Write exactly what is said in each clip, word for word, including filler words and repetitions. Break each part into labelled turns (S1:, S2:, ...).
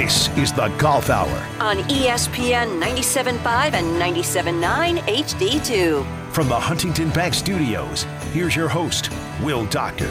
S1: This is the Golf Hour
S2: on E S P N ninety-seven point five and ninety-seven point nine H D two.
S1: From the Huntington Bank Studios, here's your host, Will Doctor.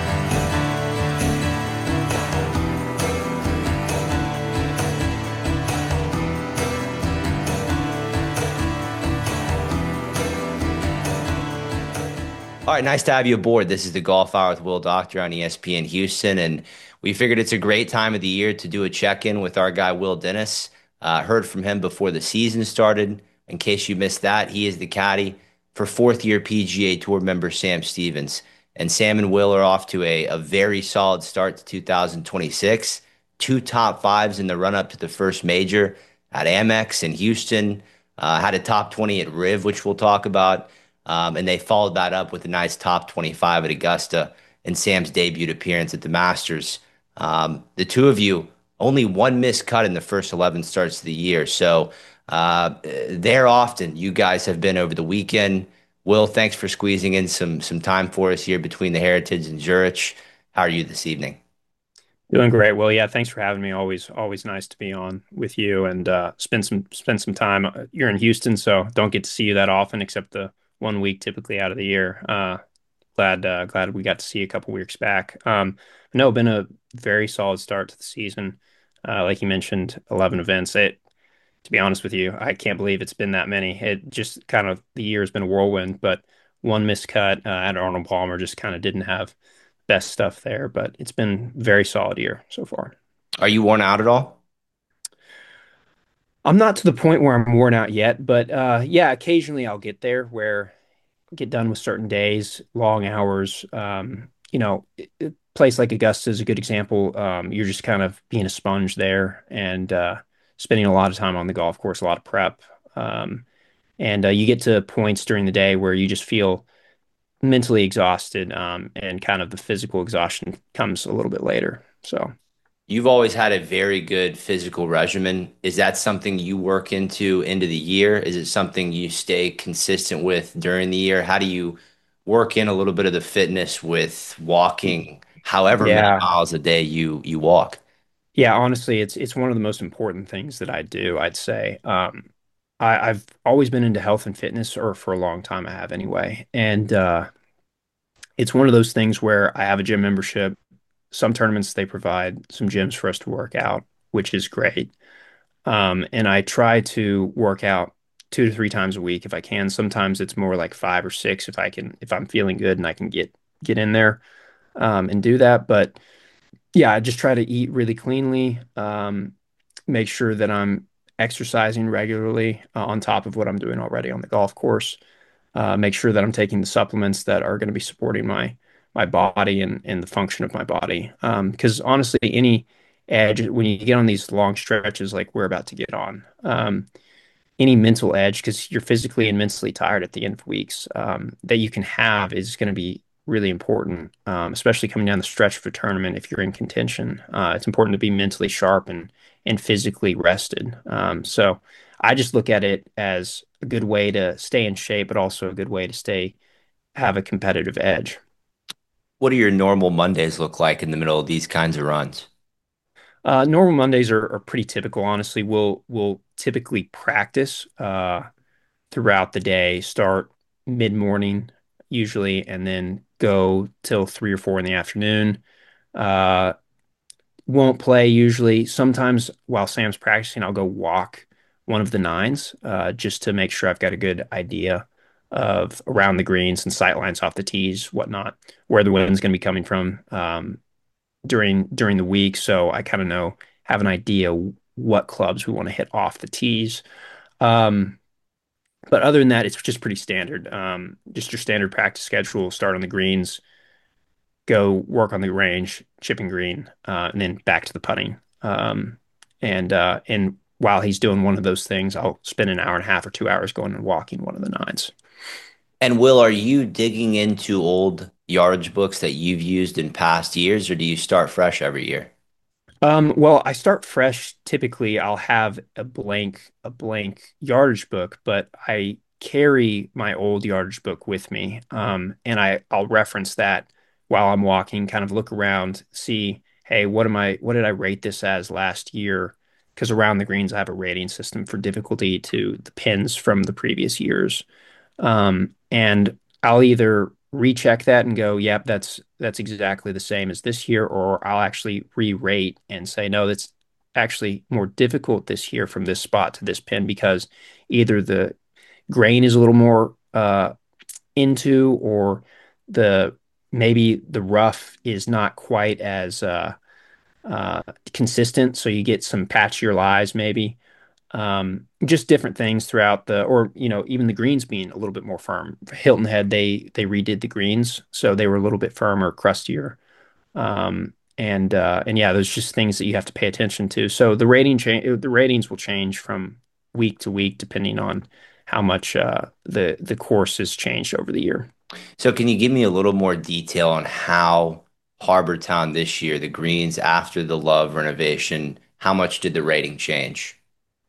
S3: All right, nice to have you aboard. This is the Golf Hour with Will Doctor on E S P N Houston, and we figured it's a great time of the year to do a check-in with our guy, Will Dennis. Uh, heard from him before the season started. In case you missed that, he is the caddy for fourth-year P G A Tour member Sam Stevens. And Sam and Will are off to a, a very solid start to two thousand twenty-six. Two top fives in the run-up to the first major at Amex in Houston. Uh, had a top twenty at Riv, which we'll talk about. Um, and they followed that up with a nice top twenty-five at Augusta in Sam's debut appearance at the Masters. Um, the two of you, only one missed cut in the first eleven starts of the year. So uh, there often you guys have been over the weekend. Will, thanks for squeezing in some some time for us here between the Heritage and Zurich. How are you this evening?
S4: Doing great. Well, yeah, thanks for having me. Always, always nice to be on with you and uh, spend some spend some time. You're in Houston, so don't get to see you that often, except the one week typically out of the year. Uh, glad uh, glad we got to see you a couple weeks back. Um, no, been a very solid start to the season. Uh, like you mentioned, eleven events. It, to be honest with you, I can't believe it's been that many. It just kind of the year has been a whirlwind, but one missed cut uh, at Arnold Palmer just kind of didn't have best stuff there. But it's been a very solid year so far.
S3: Are you worn out at all?
S4: I'm not to the point where I'm worn out yet, but uh, yeah, occasionally I'll get there where I get done with certain days, long hours. Um, you know, a place like Augusta is a good example. Um, you're just kind of being a sponge there and uh, spending a lot of time on the golf course, a lot of prep. Um, and uh, you get to points during the day where you just feel mentally exhausted, um, and kind of the physical exhaustion comes a little bit later. So.
S3: You've always had a very good physical regimen. Is that something you work into into the year? Is it something you stay consistent with during the year? How do you work in a little bit of the fitness with walking, however many
S4: Yeah.
S3: miles a day you you walk?
S4: Yeah, honestly, it's it's one of the most important things that I do, I'd say. Um, I, I've always been into health and fitness, or for a long time I have anyway. And uh, it's one of those things where I have a gym membership. Some tournaments they provide some gyms for us to work out, which is great. Um, and I try to work out two to three times a week if I can. Sometimes it's more like five or six if I can, if I'm feeling good and I can get get in there um, and do that. But yeah, I just try to eat really cleanly, um, make sure that I'm exercising regularly uh, on top of what I'm doing already on the golf course. Uh, make sure that I'm taking the supplements that are going to be supporting my my body and, and the function of my body. Um, because honestly, any edge when you get on these long stretches like we're about to get on, um, any mental edge because you're physically and mentally tired at the end of weeks um, that you can have is going to be really important, um, especially coming down the stretch of a tournament. If you're in contention, uh, it's important to be mentally sharp and and physically rested. Um, so I just look at it as a good way to stay in shape, but also a good way to stay have a competitive edge.
S3: What do your normal Mondays look like in the middle of these kinds of runs?
S4: Uh, normal Mondays are, are pretty typical, honestly. We'll we'll typically practice uh, throughout the day, start mid-morning usually, and then go till three or four in the afternoon. Uh, won't play usually. Sometimes while Sam's practicing, I'll go walk one of the nines uh, just to make sure I've got a good idea of around the greens and sight lines off the tees, whatnot, where the wind's going to be coming from um, during during the week. So I kind of know, have an idea what clubs we want to hit off the tees. Um, but other than that, it's just pretty standard. Um, just your standard practice schedule. Start on the greens, go work on the range, chipping green, uh, and then back to the putting. Um, and uh, and while he's doing one of those things, I'll spend an hour and a half or two hours going and walking one of the nines.
S3: And Will, are you digging into old yardage books that you've used in past years, or do you start fresh every year?
S4: Um, well, I start fresh. Typically, I'll have a blank a blank yardage book, but I carry my old yardage book with me, um, and I I'll reference that while I'm walking. Kind of look around, see, hey, what am I? What did I rate this as last year? because around the greens I have a rating system for difficulty to the pins from the previous years. Um, and I'll either recheck that and go, yep, that's that's exactly the same as this year, or I'll actually re-rate and say, no, that's actually more difficult this year from this spot to this pin because either the grain is a little more uh, into, or the maybe the rough is not quite as uh, uh, consistent, so you get some patchier lies maybe. Um, just different things throughout the, or you know, even the greens being a little bit more firm. Hilton Head, they they redid the greens, so they were a little bit firmer, crustier. Um, and uh, and yeah, there's just things that you have to pay attention to. So the rating change, the ratings will change from week to week depending on how much uh, the the course has changed over the year.
S3: So can you give me a little more detail on how Harbor Town this year, the greens after the Love renovation, how much did the rating change?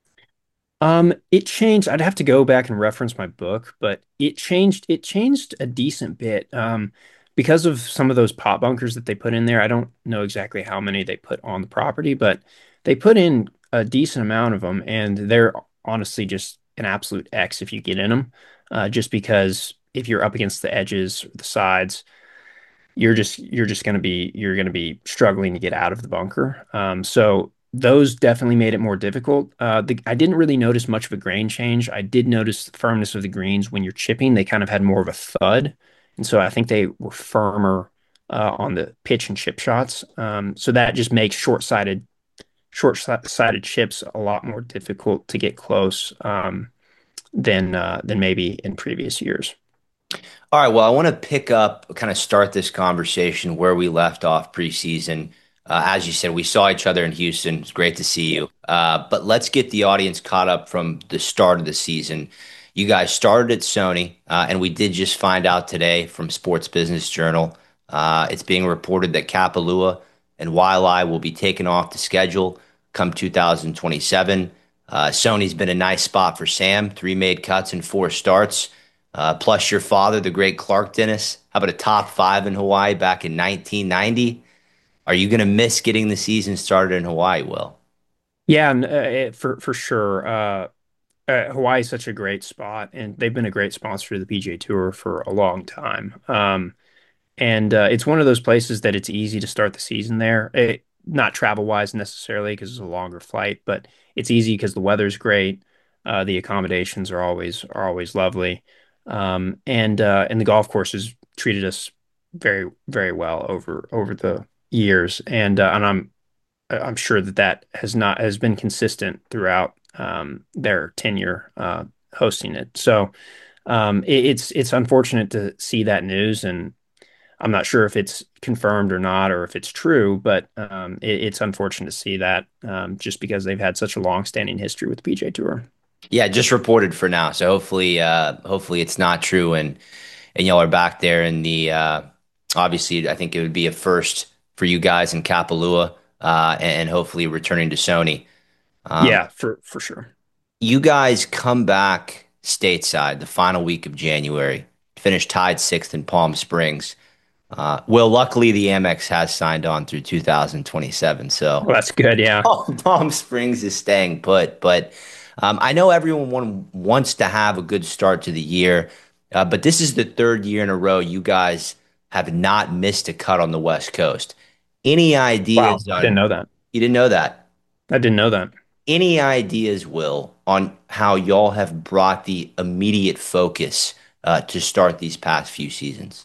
S4: Um, it changed. I'd have to go back and reference my book, but it changed. It changed a decent bit. Um, because of some of those pot bunkers that they put in there. I don't know exactly how many they put on the property, but they put in a decent amount of them, and they're honestly just an absolute X if you get in them. Uh, just because if you're up against the edges, the sides, you're just you're just going to be you're going to be struggling to get out of the bunker. Um, so those definitely made it more difficult. Uh, the, I didn't really notice much of a grain change. I did notice the firmness of the greens when you're chipping. They kind of had more of a thud, and so I think they were firmer uh, on the pitch and chip shots. Um, so that just makes short-sighted short-sighted chips a lot more difficult to get close um, than uh, than maybe in previous years.
S3: All right, well, I want to pick up, kind of start this conversation where we left off preseason. Uh, as you said, we saw each other in Houston. It's great to see you. Uh, but let's get the audience caught up from the start of the season. You guys started at Sony, uh, and we did just find out today from Sports Business Journal. Uh, it's being reported that Kapalua and Waialae will be taken off the schedule come two thousand twenty-seven. Uh, Sony's been a nice spot for Sam, three made cuts and four starts. Uh, plus your father, the great Clark Dennis. How about a top five in Hawaii back in nineteen ninety? Are you going to miss getting the season started in Hawaii, Will?
S4: Yeah, and, uh, it- for for sure. Uh, uh, Hawaii is such a great spot, and they've been a great sponsor of the P G A Tour for a long time. Um, and uh, it's one of those places that it's easy to start the season there. It, not travel wise necessarily because it's a longer flight, but it's easy because the weather's great. Uh, the accommodations are always are always lovely, um, and uh, and the golf courses treated us very very well over over the years. And uh, and I'm I'm sure that that has not has been consistent throughout um, their tenure uh, hosting it. So um, it, it's it's unfortunate to see that news, and I'm not sure if it's confirmed or not, or if it's true, but um, it, it's unfortunate to see that um, just because they've had such a long-standing history with the P G A Tour.
S3: Yeah, just reported for now. So hopefully, uh, hopefully it's not true, and and y'all are back there in the. Uh, obviously, I think it would be a first for you guys in Kapalua, uh, and, and hopefully returning to Sony. Um,
S4: Yeah, for for sure.
S3: you guys come back stateside the final week of January, finish tied sixth in Palm Springs. Uh, well, luckily the Amex has signed on through two thousand twenty-seven, so
S4: Well, that's good. Yeah.
S3: Palm Palm Springs is staying put. But um, I know everyone want, wants to have a good start to the year, uh, but this is the third year in a row you guys have not missed a cut on the West Coast. Any
S4: Wow,
S3: ideas
S4: I didn't
S3: on?
S4: know that.
S3: You didn't know that?
S4: I didn't know that.
S3: Any ideas, Will, on how y'all have brought the immediate focus uh, to start these past few seasons?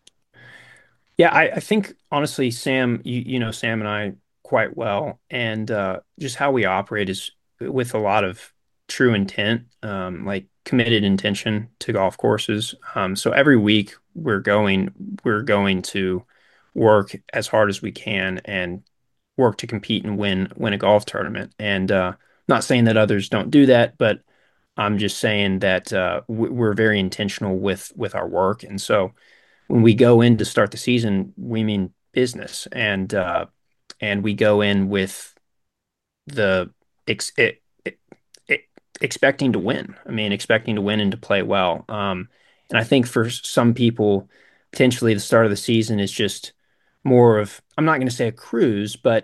S4: Yeah, I, I think honestly, Sam, you, you know Sam and I quite well, and uh, just how we operate is with a lot of true intent, um, like committed intention to golf courses. Um, so every week we're going, we're going to work as hard as we can and work to compete and win win a golf tournament. And uh, not saying that others don't do that, but I'm just saying that uh, we- we're very intentional with with our work, and so when we go in to start the season, we mean business, and uh, and we go in with the ex it, it, it, expecting to win. I mean, expecting to win and to play well. Um, and I think for some people, potentially the start of the season is just more of, I'm not going to say a cruise, but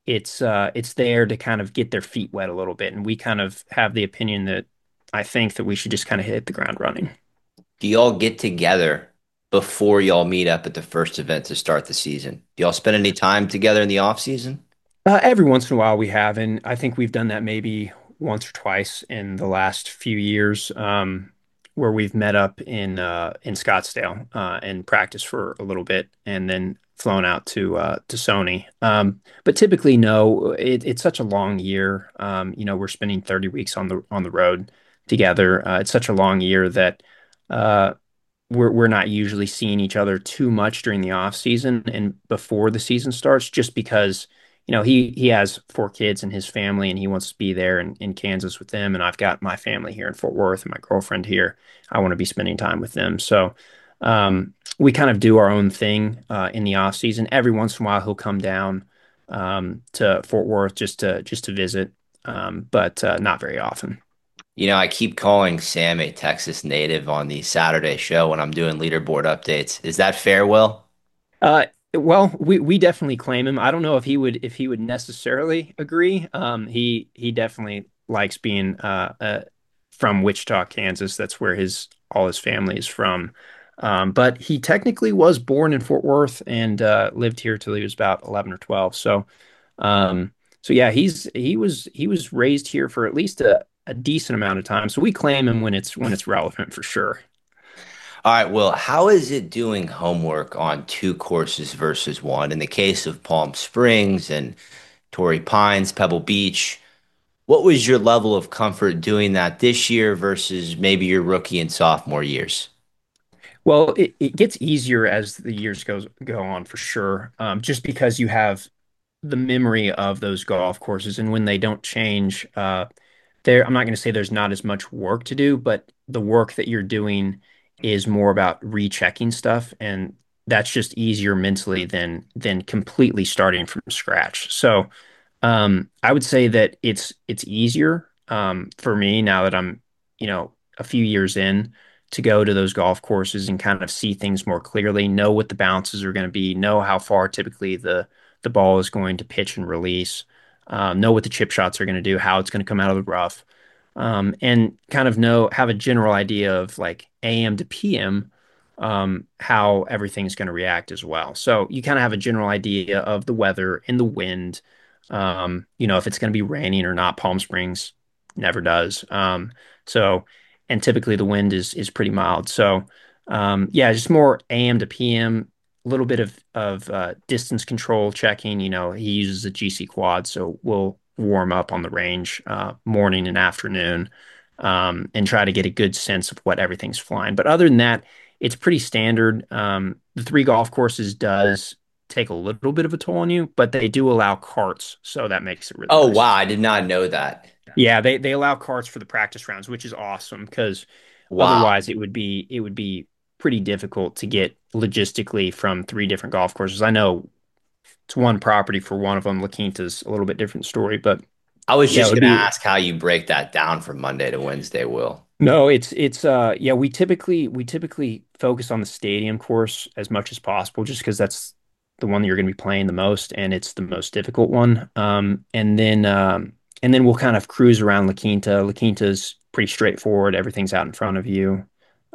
S4: it's uh it's there to kind of get their feet wet a little bit. And we kind of have the opinion that I think that we should just kind of hit the ground running.
S3: Do y'all get together before y'all meet up at the first event to start the season? Do y'all spend any time together in the off season?
S4: Uh, every once in a while we have, and I think we've done that maybe once or twice in the last few years, um, where we've met up in uh, in Scottsdale uh, and practiced for a little bit, and then flown out to uh, to Sony. Um, but typically, no, it, it's such a long year. Um, you know, we're spending thirty weeks on the on the road together. Uh, it's such a long year that uh, we're we're not usually seeing each other too much during the off season and before the season starts, just because you know he he has four kids and his family, and he wants to be there in, in Kansas with them, and I've got my family here in Fort Worth and my girlfriend here. I want to be spending time with them, so um, we kind of do our own thing uh, in the off season. Every once in a while, he'll come down um, to Fort Worth just to just to visit, um, but uh, not very often.
S3: You know, I keep calling Sam a Texas native on the Saturday show when I'm doing leaderboard updates. Is that fair, Will?
S4: Uh, well, we we definitely claim him. I don't know if he would if he would necessarily agree. Um, he he definitely likes being uh, uh from Wichita, Kansas. That's where his all his family is from. Um, but he technically was born in Fort Worth and uh, lived here till he was about eleven or twelve. So, um, so yeah, he's he was he was raised here for at least a, a decent amount of time. So we claim him when it's when it's relevant for sure.
S3: All right, Will, how is it doing homework on two courses versus one? In the case of Palm Springs and Torrey Pines, Pebble Beach, what was your level of comfort doing that this year versus maybe your rookie and sophomore years?
S4: Well, it, it gets easier as the years goes go on for sure. Um, just because you have the memory of those golf courses, and when they don't change, uh, there I'm not going to say there's not as much work to do, but the work that you're doing is more about rechecking stuff, and that's just easier mentally than than completely starting from scratch. So um, I would say that it's it's easier um, for me now that I'm, you know, a few years in to go to those golf courses and kind of see things more clearly, know what the bounces are going to be, know how far typically the the ball is going to pitch and release, um, know what the chip shots are going to do, how it's going to come out of the rough, um, and kind of know have a general idea of like A M to P M, um, how everything's going to react as well. So you kind of have a general idea of the weather and the wind, um, you know, if it's going to be raining or not. Palm Springs never does. Um, so, and typically the wind is is pretty mild. So, um, yeah, just more A M to P M, a little bit of of uh, distance control checking. You know, he uses a G C quad, so we'll warm up on the range uh, morning and afternoon, um, and try to get a good sense of what everything's flying. But other than that, it's pretty standard. Um, the three golf courses does take a little bit of a toll on you, but they do allow carts, so that makes it really
S3: Oh,
S4: nice.
S3: wow, I did not know that.
S4: Yeah, they they allow carts for the practice rounds, which is awesome because
S3: Wow.
S4: otherwise it would be it would be pretty difficult to get logistically from three different golf courses. I know it's one property for one of them. La Quinta's a little bit different story, but
S3: I was
S4: yeah, it
S3: just
S4: would
S3: going to
S4: be
S3: ask how you break that down from Monday to Wednesday, Will.
S4: no, it's it's uh yeah, we typically we typically focus on the stadium course as much as possible just because that's the one that you're going to be playing the most and it's the most difficult one. Um and then um and then we'll kind of cruise around La Quinta. La Quinta's pretty straightforward. Everything's out in front of you.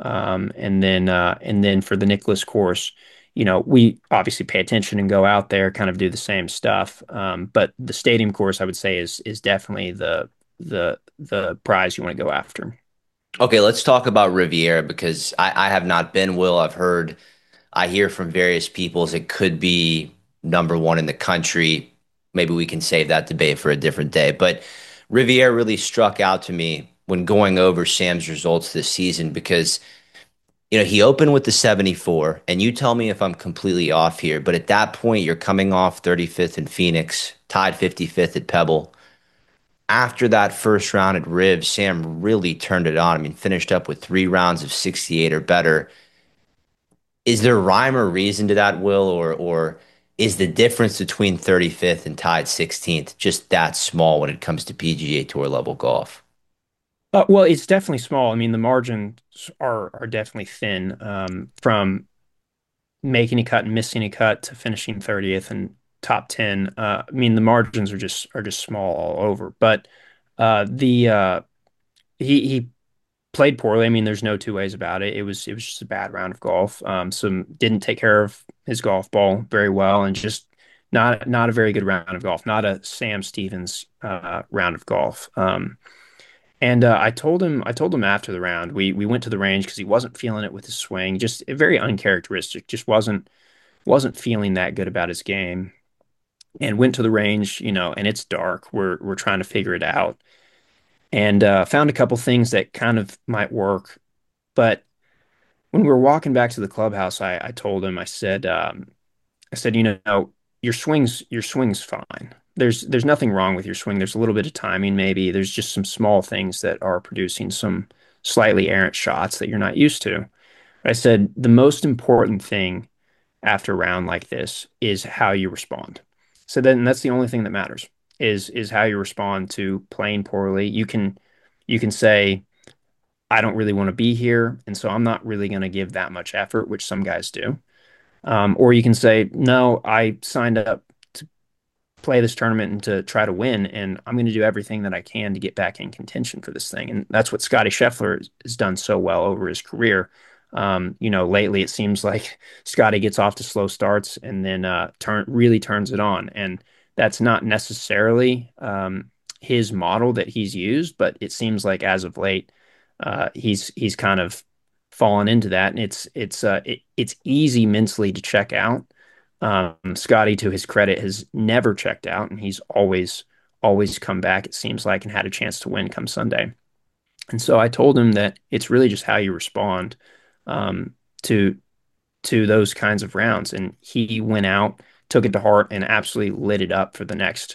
S4: Um and then uh and then for the Nicholas course, you know, we obviously pay attention and go out there, kind of do the same stuff. Um, but the stadium course I would say is is definitely the the the prize you want to go after.
S3: Okay, let's talk about Riviera because I, I have not been, Will. I've heard, I hear from various peoples it could be number one in the country. Maybe we can save that debate for a different day. But Riviera really struck out to me when going over Sam's results this season because, you know, he opened with the seventy-four, and you tell me if I'm completely off here, but at that point, you're coming off thirty-fifth in Phoenix, tied fifty-fifth at Pebble. After that first round at Riv, Sam really turned it on. I mean, finished up with three rounds of sixty-eight or better. Is there rhyme or reason to that, Will, or or is the difference between thirty-fifth and tied sixteenth just that small when it comes to P G A Tour level golf?
S4: Uh, well, it's definitely small. I mean, the margins are are definitely thin, um, from making a cut and missing a cut to finishing thirtieth and top ten. Uh, I mean, the margins are just are just small all over. But uh, the uh, he he played poorly. I mean, there's no two ways about it. It was it was just a bad round of golf. Um, some didn't take care of his golf ball very well, and just not not a very good round of golf. Not a Sam Stevens uh, round of golf. Um, and uh, I told him I told him after the round we we went to the range because he wasn't feeling it with his swing. Just very uncharacteristic. Just wasn't wasn't feeling that good about his game. And went to the range, you know, and it's dark. We're we're trying to figure it out, and uh, found a couple things that kind of might work. But when we were walking back to the clubhouse, I, I told him, I said, um, I said, you know, your swings, your swing's fine. There's there's nothing wrong with your swing. There's a little bit of timing, maybe. There's just some small things that are producing some slightly errant shots that you're not used to. But I said the most important thing after a round like this is how you respond. So then that's the only thing that matters is is how you respond to playing poorly. You can you can say, I don't really want to be here, and so I'm not really going to give that much effort, which some guys do. Um, or you can say, no, I signed up to play this tournament and to try to win, and I'm going to do everything that I can to get back in contention for this thing. And that's what Scotty Scheffler has, has done so well over his career. Um, you know, lately it seems like Scotty gets off to slow starts and then uh, turn really turns it on, and that's not necessarily um, his model that he's used, but it seems like as of late, uh, he's he's kind of fallen into that, and it's it's uh, it, it's easy mentally to check out. Um, Scotty, to his credit, has never checked out, and he's always always come back. It seems like, and had a chance to win come Sunday. And so I told him that it's really just how you respond um, to to those kinds of rounds. And he went out, took it to heart, and absolutely lit it up for the next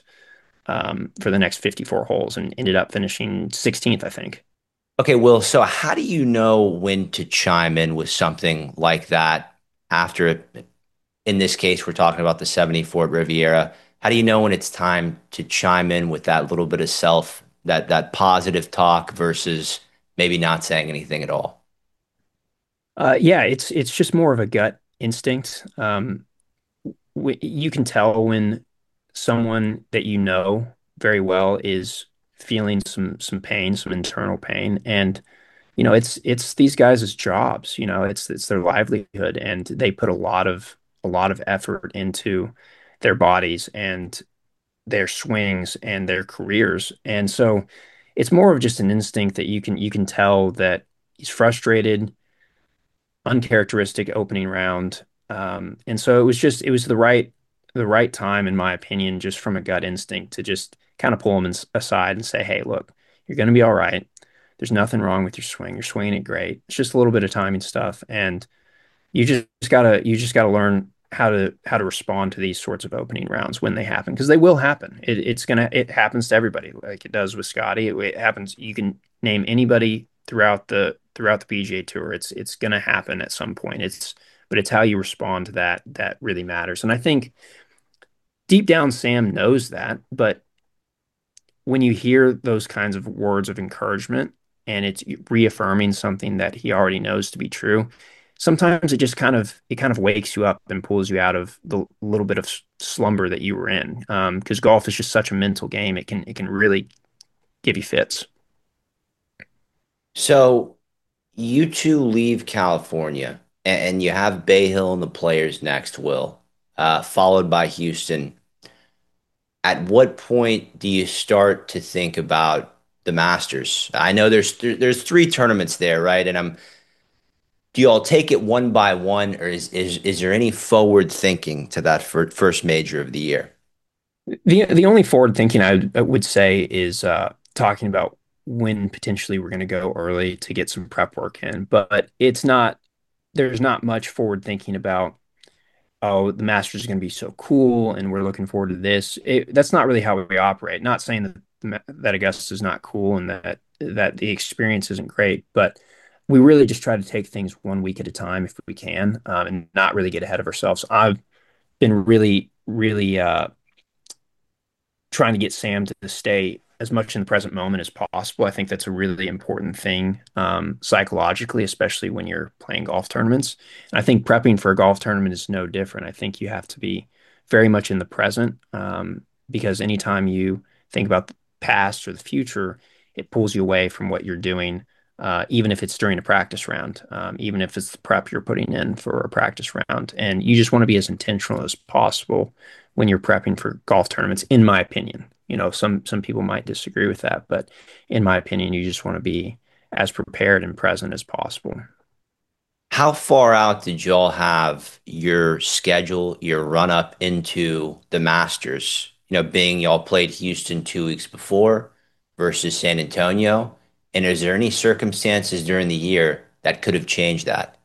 S4: um, for the next fifty-four holes, and ended up finishing sixteenth, I think.
S3: Okay, Will, so how do you know when to chime in with something like that after it? In this case, we're talking about the seventy-four Riviera. How do you know when it's time to chime in with that little bit of self, that that positive talk versus maybe not saying anything at all?
S4: Uh, yeah, it's it's just more of a gut instinct. Um, w you can tell when someone that you know very well is feeling some some pain, some internal pain, and you know it's it's these guys' jobs. You know, it's it's their livelihood, and they put a lot of a lot of effort into their bodies and their swings and their careers, and so it's more of just an instinct that you can you can tell that he's frustrated, uncharacteristic opening round. Um, and so it was just it was the right the right time, in my opinion, just from a gut instinct to just kind of pull him in, aside and say, "Hey, look, you're going to be all right. There's nothing wrong with your swing. You're swinging it great. It's just a little bit of timing stuff, and you just gotta you just gotta learn how to how to respond to these sorts of opening rounds when they happen because they will happen. It, it's gonna it happens to everybody, like it does with Scotty. It, it happens. You can name anybody throughout the throughout the P G A Tour. It's it's gonna happen at some point. It's but it's how you respond to that that really matters. And I think deep down, Sam knows that, but when you hear those kinds of words of encouragement and it's reaffirming something that he already knows to be true, sometimes it just kind of it kind of wakes you up and pulls you out of the little bit of slumber that you were in. Um, because golf is just such a mental game. It can it can really give you fits.
S3: So you two leave California and, and you have Bay Hill and the players next, Will, uh, followed by Houston. At what point do you start to think about the Masters? I know there's th there's three tournaments there, right? And I'm do you all take it one by one, or is is is there any forward thinking to that fir first major of the year?
S4: The the only forward thinking I would, I would say is uh, talking about when potentially we're going to go early to get some prep work in, but it's not there's not much forward thinking about, oh, the Masters is going to be so cool and we're looking forward to this. It, that's not really how we operate. Not saying that that Augusta is not cool and that that the experience isn't great, but we really just try to take things one week at a time if we can, um, and not really get ahead of ourselves. I've been really, really uh, trying to get Sam to stay as much in the present moment as possible. I think that's a really important thing um, psychologically, especially when you're playing golf tournaments. And I think prepping for a golf tournament is no different. I think you have to be very much in the present, um, because anytime you think about the past or the future, it pulls you away from what you're doing, uh, even if it's during a practice round, um, even if it's the prep you're putting in for a practice round. And you just want to be as intentional as possible when you're prepping for golf tournaments, in my opinion. You know, some some people might disagree with that, but in my opinion, you just want to be as prepared and present as possible.
S3: How far out did y'all have your schedule, your run up into the Masters? You know, being y'all played Houston two weeks before versus San Antonio. And is there any circumstances during the year that could have changed that?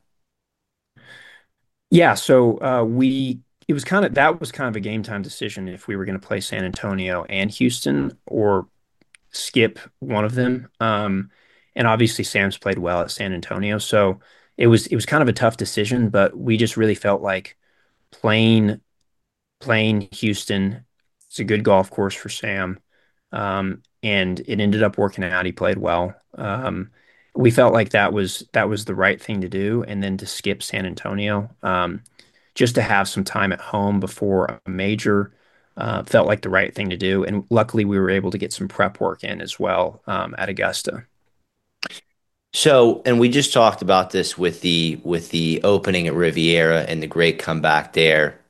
S4: Yeah, so uh, we it was kind of that was kind of a game time decision if we were going to play San Antonio and Houston or skip one of them. Um, and obviously Sam's played well at San Antonio, so it was it was kind of a tough decision, but we just really felt like playing playing Houston. It's a good golf course for Sam. Um, and it ended up working out. He played well. Um, we felt like that was that was the right thing to do, and then to skip San Antonio, um, just to have some time at home before a major, uh, felt like the right thing to do. And luckily, we were able to get some prep work in as well, um, at Augusta.
S3: So, and we just talked about this with the with the opening at Riviera and the great comeback there.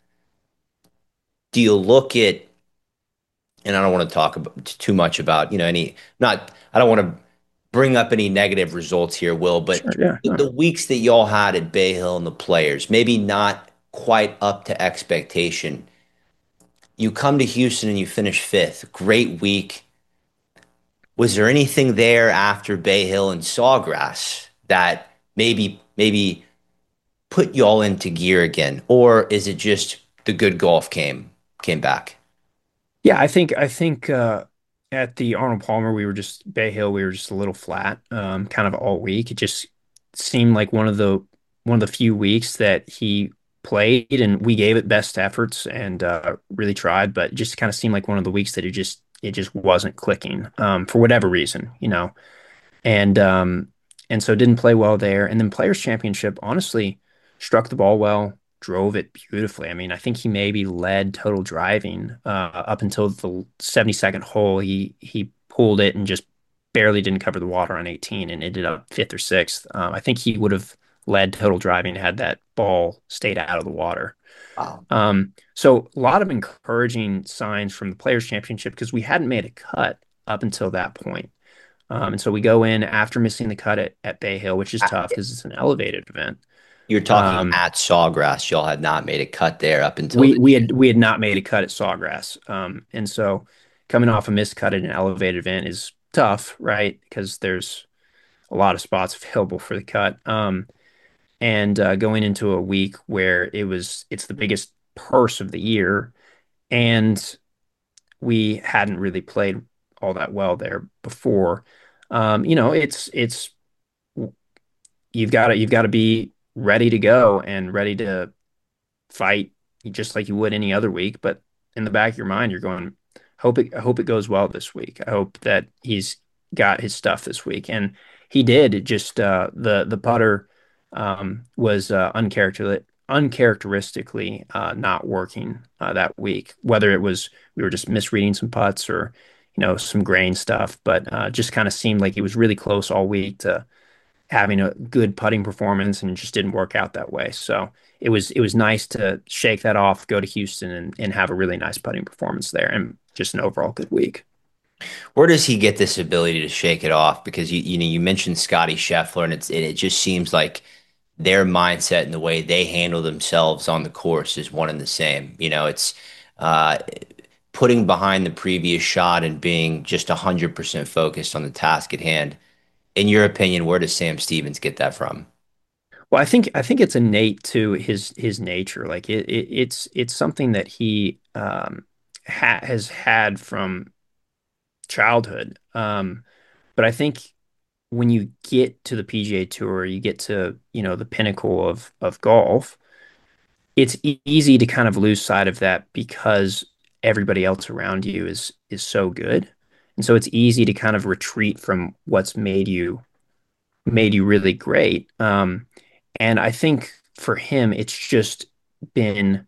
S3: Do you look at, and I don't want to talk about too much about, you know, any, not, I don't want to bring up any negative results here, Will, but
S4: Sure, yeah,
S3: the,
S4: no.
S3: the weeks that y'all had at Bay Hill and the players, maybe not quite up to expectation. You come to Houston and you finish fifth. Great week. Was there anything there after Bay Hill and Sawgrass that maybe maybe put y'all into gear again, or is it just the good golf came came back?
S4: Yeah, I think I think uh, at the Arnold Palmer, we were just Bay Hill, we were just a little flat, um, kind of all week. It just seemed like one of the one of the few weeks that he played, and we gave it best efforts and uh, really tried, but it just kind of seemed like one of the weeks that it just it just wasn't clicking, um, for whatever reason, you know and um and so didn't play well there. And then Players Championship, honestly, struck the ball well, drove it beautifully. I mean, I think he maybe led total driving uh, up until the seventy-second hole. He he pulled it and just barely didn't cover the water on eighteen and ended up fifth or sixth. Um, I think he would have led total driving had that ball stayed out of the water.
S3: Wow.
S4: Um, so a lot of encouraging signs from the Players Championship because we hadn't made a cut up until that point. Um, and so we go in after missing the cut at, at Bay Hill, which is tough because it's an elevated event.
S3: You're talking
S4: Um,
S3: at Sawgrass. Y'all had not made a cut there up until
S4: we
S3: the
S4: we had we had not made a cut at Sawgrass, um, and so coming off a missed cut at an elevated event is tough, right? Because there's a lot of spots available for the cut. Um, and uh, going into a week where it was it's the biggest purse of the year, and we hadn't really played all that well there before. Um, you know, it's it's you've got to you've got to be ready to go and ready to fight just like you would any other week. But in the back of your mind, you're going, hope it, I hope it goes well this week. I hope that he's got his stuff this week, and he did. It just uh, the the putter um, was uh, uncharacteristic uncharacteristically uh, not working uh, that week. Whether it was we were just misreading some putts or you know some grain stuff, but uh, just kind of seemed like he was really close all week to having a good putting performance, and it just didn't work out that way. So it was it was nice to shake that off, go to Houston, and, and have a really nice putting performance there, and just an overall good week.
S3: Where does he get this ability to shake it off? Because you you know you mentioned Scotty Scheffler, and it's and it just seems like their mindset and the way they handle themselves on the course is one and the same. You know, it's uh, putting behind the previous shot and being just one hundred percent focused on the task at hand. In your opinion, where does Sam Stevens get that from?
S4: Well, I think I think it's innate to his his nature. Like it, it it's it's something that he um, ha has had from childhood. Um, but I think when you get to the P G A Tour, you get to, you know, the pinnacle of of golf, it's e- easy to kind of lose sight of that because everybody else around you is is so good. And so it's easy to kind of retreat from what's made you made you really great. Um, and I think for him, it's just been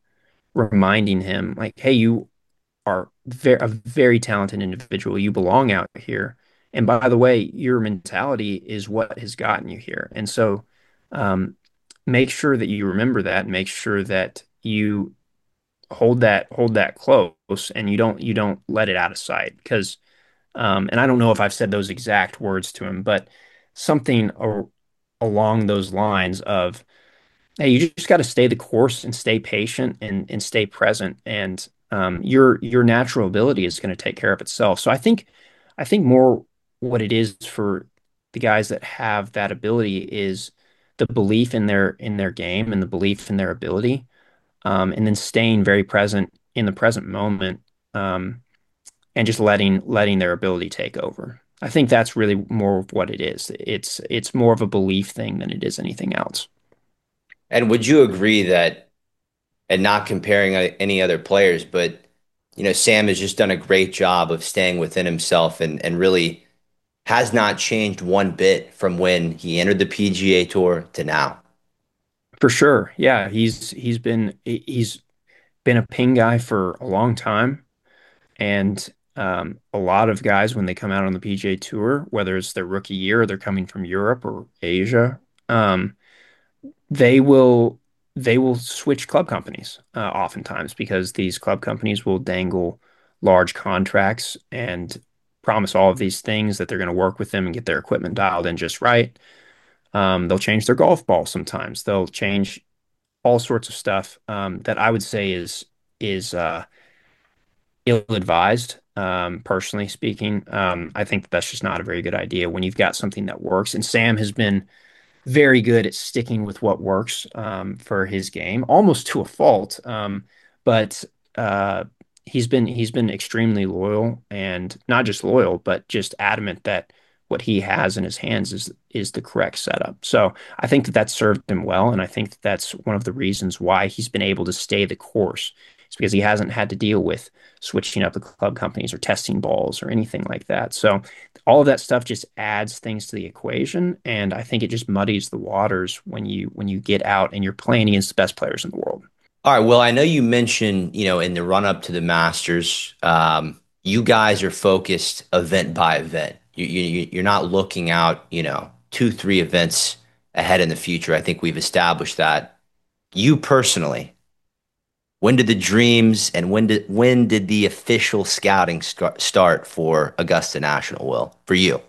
S4: reminding him like, hey, you are very a very talented individual. You belong out here. And by the way, your mentality is what has gotten you here. And so um, make sure that you remember that and make sure that you hold that hold that close and you don't you don't let it out of sight because um, and I don't know if I've said those exact words to him, but something a along those lines of hey, you just got to stay the course and stay patient and and stay present, and um, your your natural ability is going to take care of itself. So I think I think more what it is for the guys that have that ability is the belief in their in their game and the belief in their ability, um, and then staying very present in the present moment, um, and just letting letting their ability take over. I think that's really more of what it is. It's it's more of a belief thing than it is anything else.
S3: And would you agree that, and not comparing uh, any other players, but you know, Sam has just done a great job of staying within himself and and really has not changed one bit from when he entered the P G A Tour to now.
S4: For sure. Yeah, he's he's been he's been a ping guy for a long time, and um, a lot of guys when they come out on the P G A Tour, whether it's their rookie year or they're coming from Europe or Asia, um, they will they will switch club companies uh, oftentimes because these club companies will dangle large contracts and promise all of these things that they're going to work with them and get their equipment dialed in just right. Um, they'll change their golf ball sometimes. They'll change all sorts of stuff um, that I would say is is uh, ill-advised. Um, personally speaking, um, I think that's just not a very good idea when you've got something that works. And Sam has been very good at sticking with what works um, for his game, almost to a fault. Um, but uh, he's been he's been extremely loyal, and not just loyal, but just adamant that what he has in his hands is is the correct setup. So I think that that's served him well, and I think that that's one of the reasons why he's been able to stay the course. It's because he hasn't had to deal with switching up the club companies or testing balls or anything like that. So all of that stuff just adds things to the equation, and I think it just muddies the waters when you when you get out and you're playing against the best players in the world.
S3: All right. Well, I know you mentioned, you know, in the run up to the Masters, um, you guys are focused event by event. You, you, you're not looking out, you know, two, three events ahead in the future. I think we've established that. You personally, when did the dreams and when did when did the official scouting start start for Augusta National, Will, for you?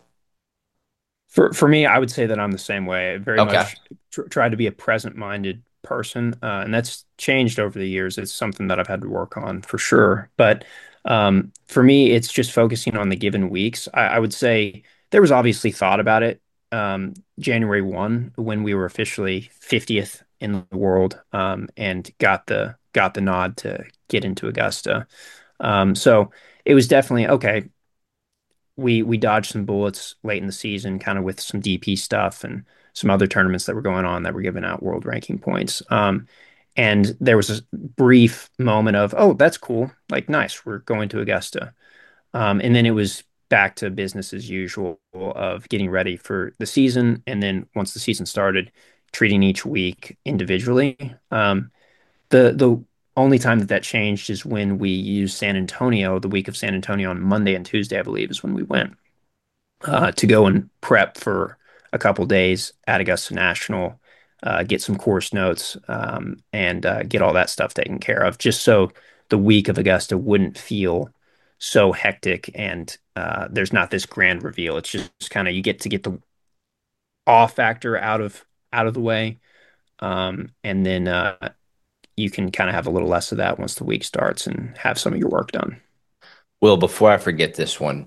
S4: For for me, I would say that I'm the same way. I very
S3: Okay.
S4: much tr try to be a present-minded person, uh, and that's changed over the years. It's something that I've had to work on for sure. But um, for me, it's just focusing on the given weeks. I, I would say there was obviously thought about it um, January first when we were officially fiftieth in the world um, and got the got the nod to get into Augusta. Um, so it was definitely okay, we we dodged some bullets late in the season, kind of with some D P stuff and some other tournaments that were going on that were giving out world ranking points. Um, and there was a brief moment of, oh, that's cool, like nice, we're going to Augusta. Um, and then it was back to business as usual of getting ready for the season. And then once the season started, treating each week individually. Um, the the only time that that changed is when we used San Antonio, the week of San Antonio on Monday and Tuesday, I believe, is when we went uh, to go and prep for a couple days at Augusta National, uh, get some course notes, um, and uh, get all that stuff taken care of, just so the week of Augusta wouldn't feel so hectic and uh, there's not this grand reveal. It's just kind of you get to get the awe factor out of out of the way, um, and then uh, you can kind of have a little less of that once the week starts and have some of your work done.
S3: Will, before I forget this one,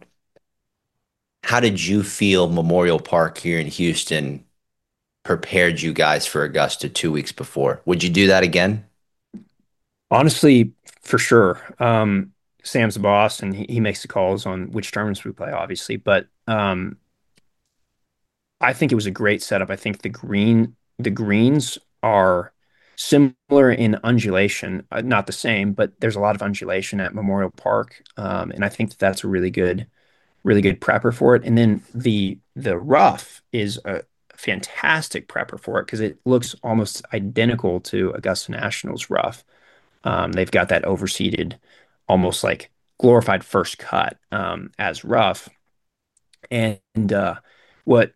S3: how did you feel Memorial Park here in Houston prepared you guys for Augusta two weeks before? Would you do that again?
S4: Honestly, for sure. Um, Sam's the boss, and he, he makes the calls on which tournaments we play, obviously. But um, I think it was a great setup. I think the green the greens are similar in undulation, uh, not the same, but there's a lot of undulation at Memorial Park, um, and I think that that's a really good really good prepper for it. And then the the rough is a fantastic prepper for it because it looks almost identical to Augusta National's rough. Um, they've got that overseeded, almost like glorified first cut um, as rough. And uh, what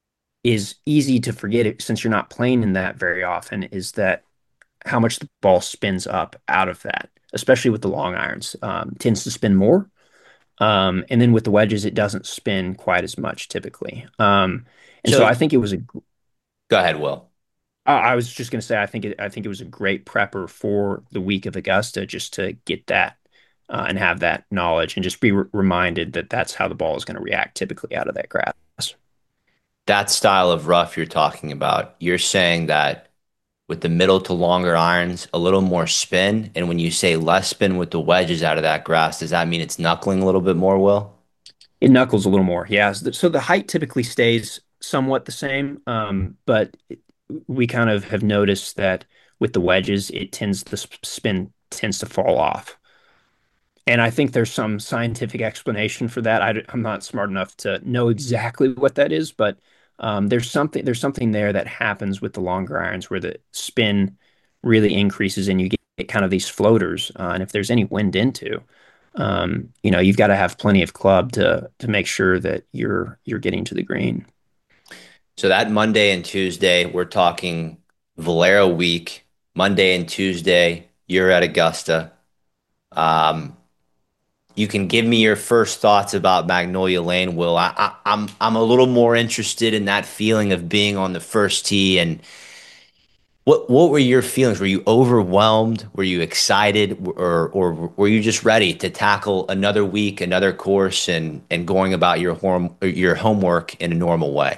S4: is easy to forget since you're not playing in that very often is that how much the ball spins up out of that, especially with the long irons, um, tends to spin more. Um, and then with the wedges, it doesn't spin quite as much typically. Um, and so
S3: So
S4: I think it was a
S3: go ahead, Will.
S4: I I was just going to say, I think it, I think it was a great prepper for the week of Augusta, just to get that uh, and have that knowledge, and just be re reminded that that's how the ball is going to react typically out of that grass.
S3: That style of rough you're talking about, you're saying that with the middle to longer irons, a little more spin. And when you say less spin with the wedges out of that grass, does that mean it's knuckling a little bit more, Will?
S4: It knuckles a little more, yeah. So the, so the height typically stays somewhat the same, um, but it, we kind of have noticed that with the wedges, it tends the spin tends to fall off. And I think there's some scientific explanation for that. I, am not smart enough to know exactly what that is, but um, there's something there's something there that happens with the longer irons where the spin really increases and you get, get kind of these floaters. Uh, and if there's any wind into, um, you know, you've got to have plenty of club to to make sure that you're you're getting to the green.
S3: So that Monday and Tuesday, we're talking Valero week. Monday and Tuesday, you're at Augusta. Um, you can give me your first thoughts about Magnolia Lane, Will. I, I, I'm I'm a little more interested in that feeling of being on the first tee. And what what were your feelings? Were you overwhelmed? Were you excited, or or were you just ready to tackle another week, another course, and and going about your home your homework in a normal way?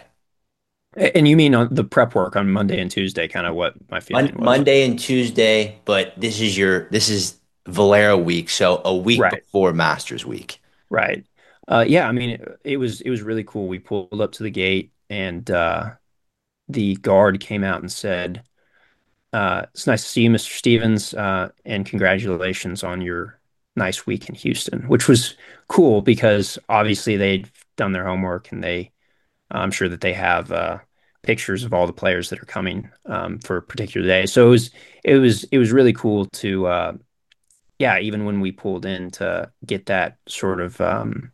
S4: And you mean on the prep work on Monday and Tuesday, kind of what my
S3: Mon
S4: feeling was?
S3: Monday and Tuesday, but this is your this is Valero week, so a week
S4: Right.
S3: before Masters week.
S4: Right. Uh, yeah, I mean, it, it was it was really cool. We pulled up to the gate, and uh, the guard came out and said, uh, "It's nice to see you, Mister Stevens, uh, and congratulations on your nice week in Houston," which was cool because obviously they'd done their homework, and they I'm sure that they have uh, pictures of all the players that are coming um, for a particular day. So it was it was it was really cool to uh, yeah, even when we pulled in to get that sort of um,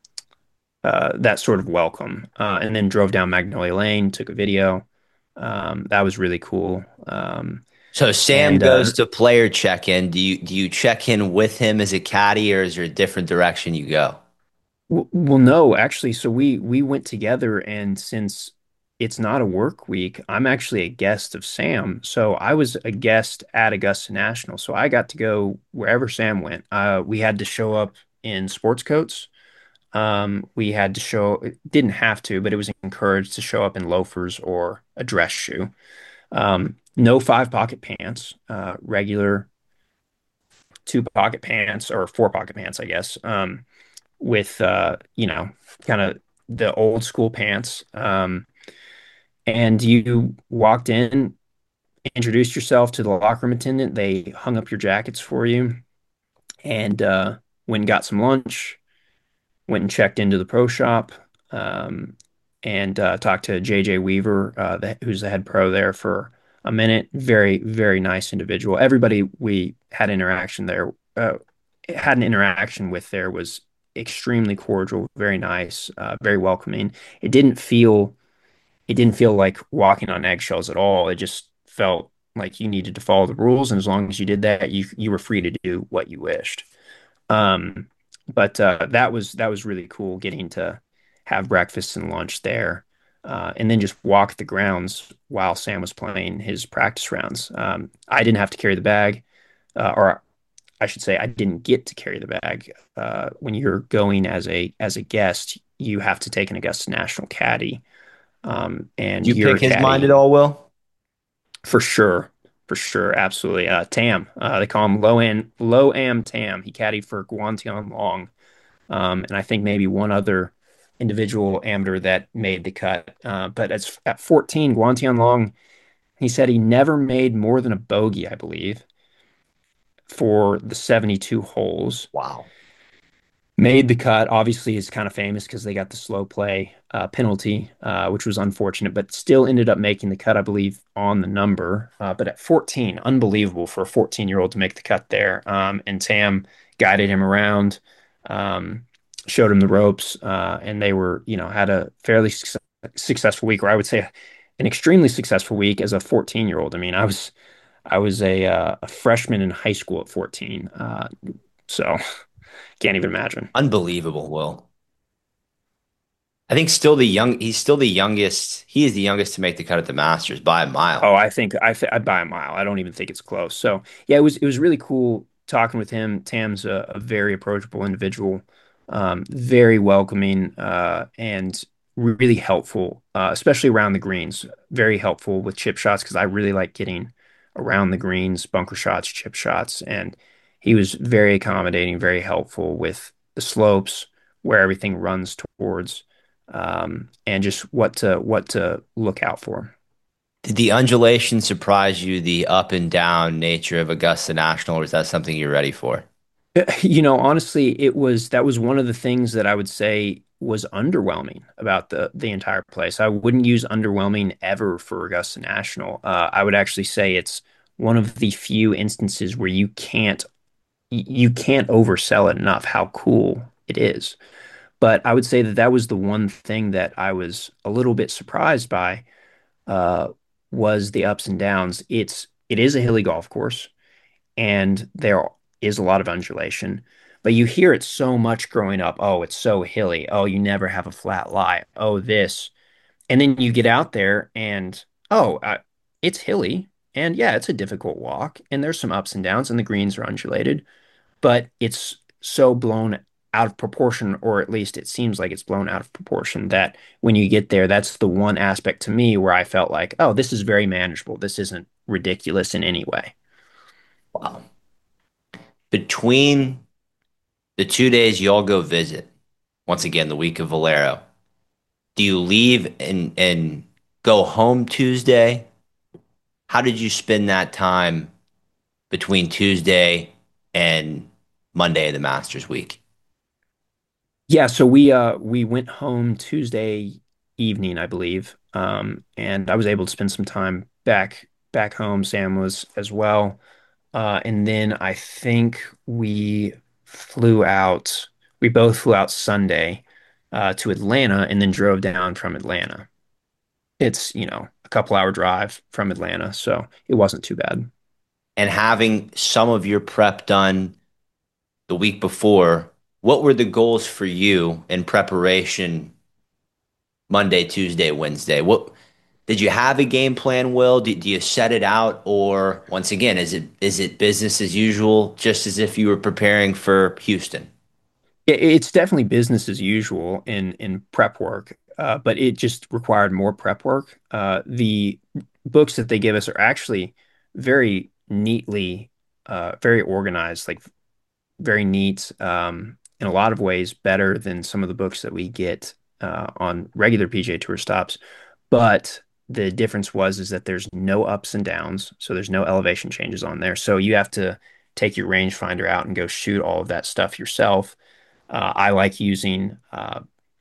S4: uh, that sort of welcome, uh, and then drove down Magnolia Lane, took a video. Um, that was really cool. Um,
S3: So Sam
S4: and uh,
S3: goes to player check-in. Do you do you check in with him as a caddy, or is there a different direction you go?
S4: w well, no, actually, so we we went together, and since it's not a work week, I'm actually a guest of Sam. So I was a guest at Augusta National, so I got to go wherever Sam went. Uh, we had to show up in sports coats. Um, we had to show, didn't have to, but it was encouraged to show up in loafers or a dress shoe. Um, no five pocket pants, uh, regular two pocket pants or four pocket pants, I guess, um, with, uh, you know, kind of the old school pants. Um, and you walked in, introduced yourself to the locker room attendant. They hung up your jackets for you and uh, went and got some lunch, went and checked into the pro shop, um, and uh, talked to J J Weaver, uh, the, who's the head pro there, for a minute. Very, very nice individual. Everybody we had interaction there, uh, had an interaction with there was extremely cordial, very nice, uh, very welcoming. It didn't feel, it didn't feel like walking on eggshells at all. It just felt like you needed to follow the rules, and as long as you did that, you you were free to do what you wished. Um, but uh, that was that was really cool getting to have breakfast and lunch there, uh, and then just walk the grounds while Sam was playing his practice rounds. Um, I didn't have to carry the bag, uh, or I should say, I didn't get to carry the bag. Uh, when you're going as a as a guest, you have to take an Augusta National caddy, um, and
S3: Do you
S4: your
S3: pick his mind at
S4: caddy
S3: all, Will?
S4: for sure. For sure, absolutely. Uh, Tam, uh, they call him Low Am Low Am Tam. He caddied for Guantian Long, um, and I think maybe one other individual amateur that made the cut. Uh, but as at fourteen, Guantian Long, he said he never made more than a bogey, I believe, for the seventy-two holes.
S3: Wow.
S4: Made the cut. Obviously, is kind of famous because they got the slow play uh, penalty, uh, which was unfortunate, but still ended up making the cut, I believe, on the number. Uh, but at fourteen, unbelievable for a fourteen year old to make the cut there. Um, and Tam guided him around, um, showed him the ropes, uh, and they were, you know, had a fairly su successful week, or I would say an extremely successful week as a fourteen year old. I mean, I was I was a uh, a freshman in high school at fourteen, uh, so can't even imagine.
S3: Unbelievable, Will. I think still the young. He's still the youngest. He is the youngest to make the cut at the Masters by a mile.
S4: Oh, I think I th I buy a mile. I don't even think it's close. So yeah, it was it was really cool talking with him. Tam's a, a very approachable individual, um, very welcoming, uh, and really helpful, uh, especially around the greens. Very helpful with chip shots because I really like getting around the greens, bunker shots, chip shots, and he was very accommodating, very helpful with the slopes, where everything runs towards, um, and just what to what to look out for.
S3: Did the undulation surprise you, the up and down nature of Augusta National, or is that something you're ready for?
S4: You know, honestly, it was that was one of the things that I would say was underwhelming about the the entire place. I wouldn't use underwhelming ever for Augusta National. Uh, I would actually say it's one of the few instances where you can't you can't oversell it enough how cool it is. But I would say that that was the one thing that I was a little bit surprised by, uh, was the ups and downs. It's it is a hilly golf course and there is a lot of undulation. But you hear it so much growing up. Oh, it's so hilly. Oh, you never have a flat lie. Oh, this. And then you get out there and, oh, uh, it's hilly. And yeah, it's a difficult walk. And there's some ups and downs, and the greens are undulated. But it's so blown out of proportion, or at least it seems like it's blown out of proportion, that when you get there, that's the one aspect to me where I felt like, oh, this is very manageable. This isn't ridiculous in any way.
S3: Wow. Between the two days y'all go visit, once again, the week of Valero, do you leave and and go home Tuesday? How did you spend that time between Tuesday and Monday of the Masters week?
S4: Yeah, so we uh we went home Tuesday evening, I believe. Um, and I was able to spend some time back back home. Sam was as well. Uh, and then I think we flew out, we both flew out Sunday uh to Atlanta and then drove down from Atlanta. It's, you know, a couple hour drive from Atlanta, so it wasn't too bad.
S3: And having some of your prep done the week before, what were the goals for you in preparation Monday, Tuesday, Wednesday? What did you have a game plan, Will? Do, do you set it out, or once again, is it is it business as usual, just as if you were preparing for Houston?
S4: It, it's definitely business as usual in in prep work, uh, but it just required more prep work. Uh, the books that they give us are actually very neatly, uh, very organized, like very neat, um, in a lot of ways better than some of the books that we get uh, on regular P G A Tour stops. But the difference was is that there's no ups and downs, so there's no elevation changes on there. So you have to take your rangefinder out and go shoot all of that stuff yourself. Uh, I like using uh,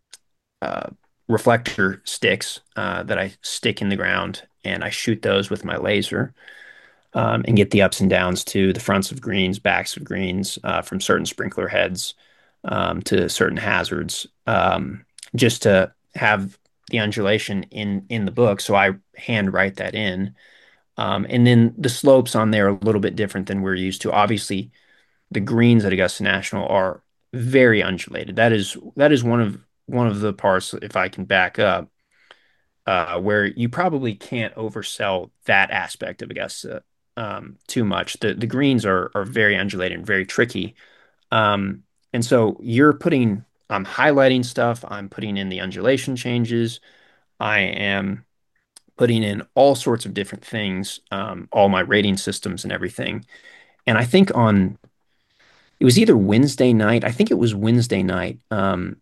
S4: uh, reflector sticks uh, that I stick in the ground, and I shoot those with my laser, um, and get the ups and downs to the fronts of greens, backs of greens, uh, from certain sprinkler heads, um, to certain hazards, um, just to have the undulation in in the book. So I hand write that in. Um, and then the slopes on there are a little bit different than we're used to. Obviously, the greens at Augusta National are very undulated. That is that is one of one of the parts, if I can back up, uh, where you probably can't oversell that aspect of Augusta um, too much. The the greens are are very undulated and very tricky. Um, and so you're putting, I'm highlighting stuff. I'm putting in the undulation changes. I am putting in all sorts of different things, um, all my rating systems and everything. And I think on it was either Wednesday night. I think it was Wednesday night. Um,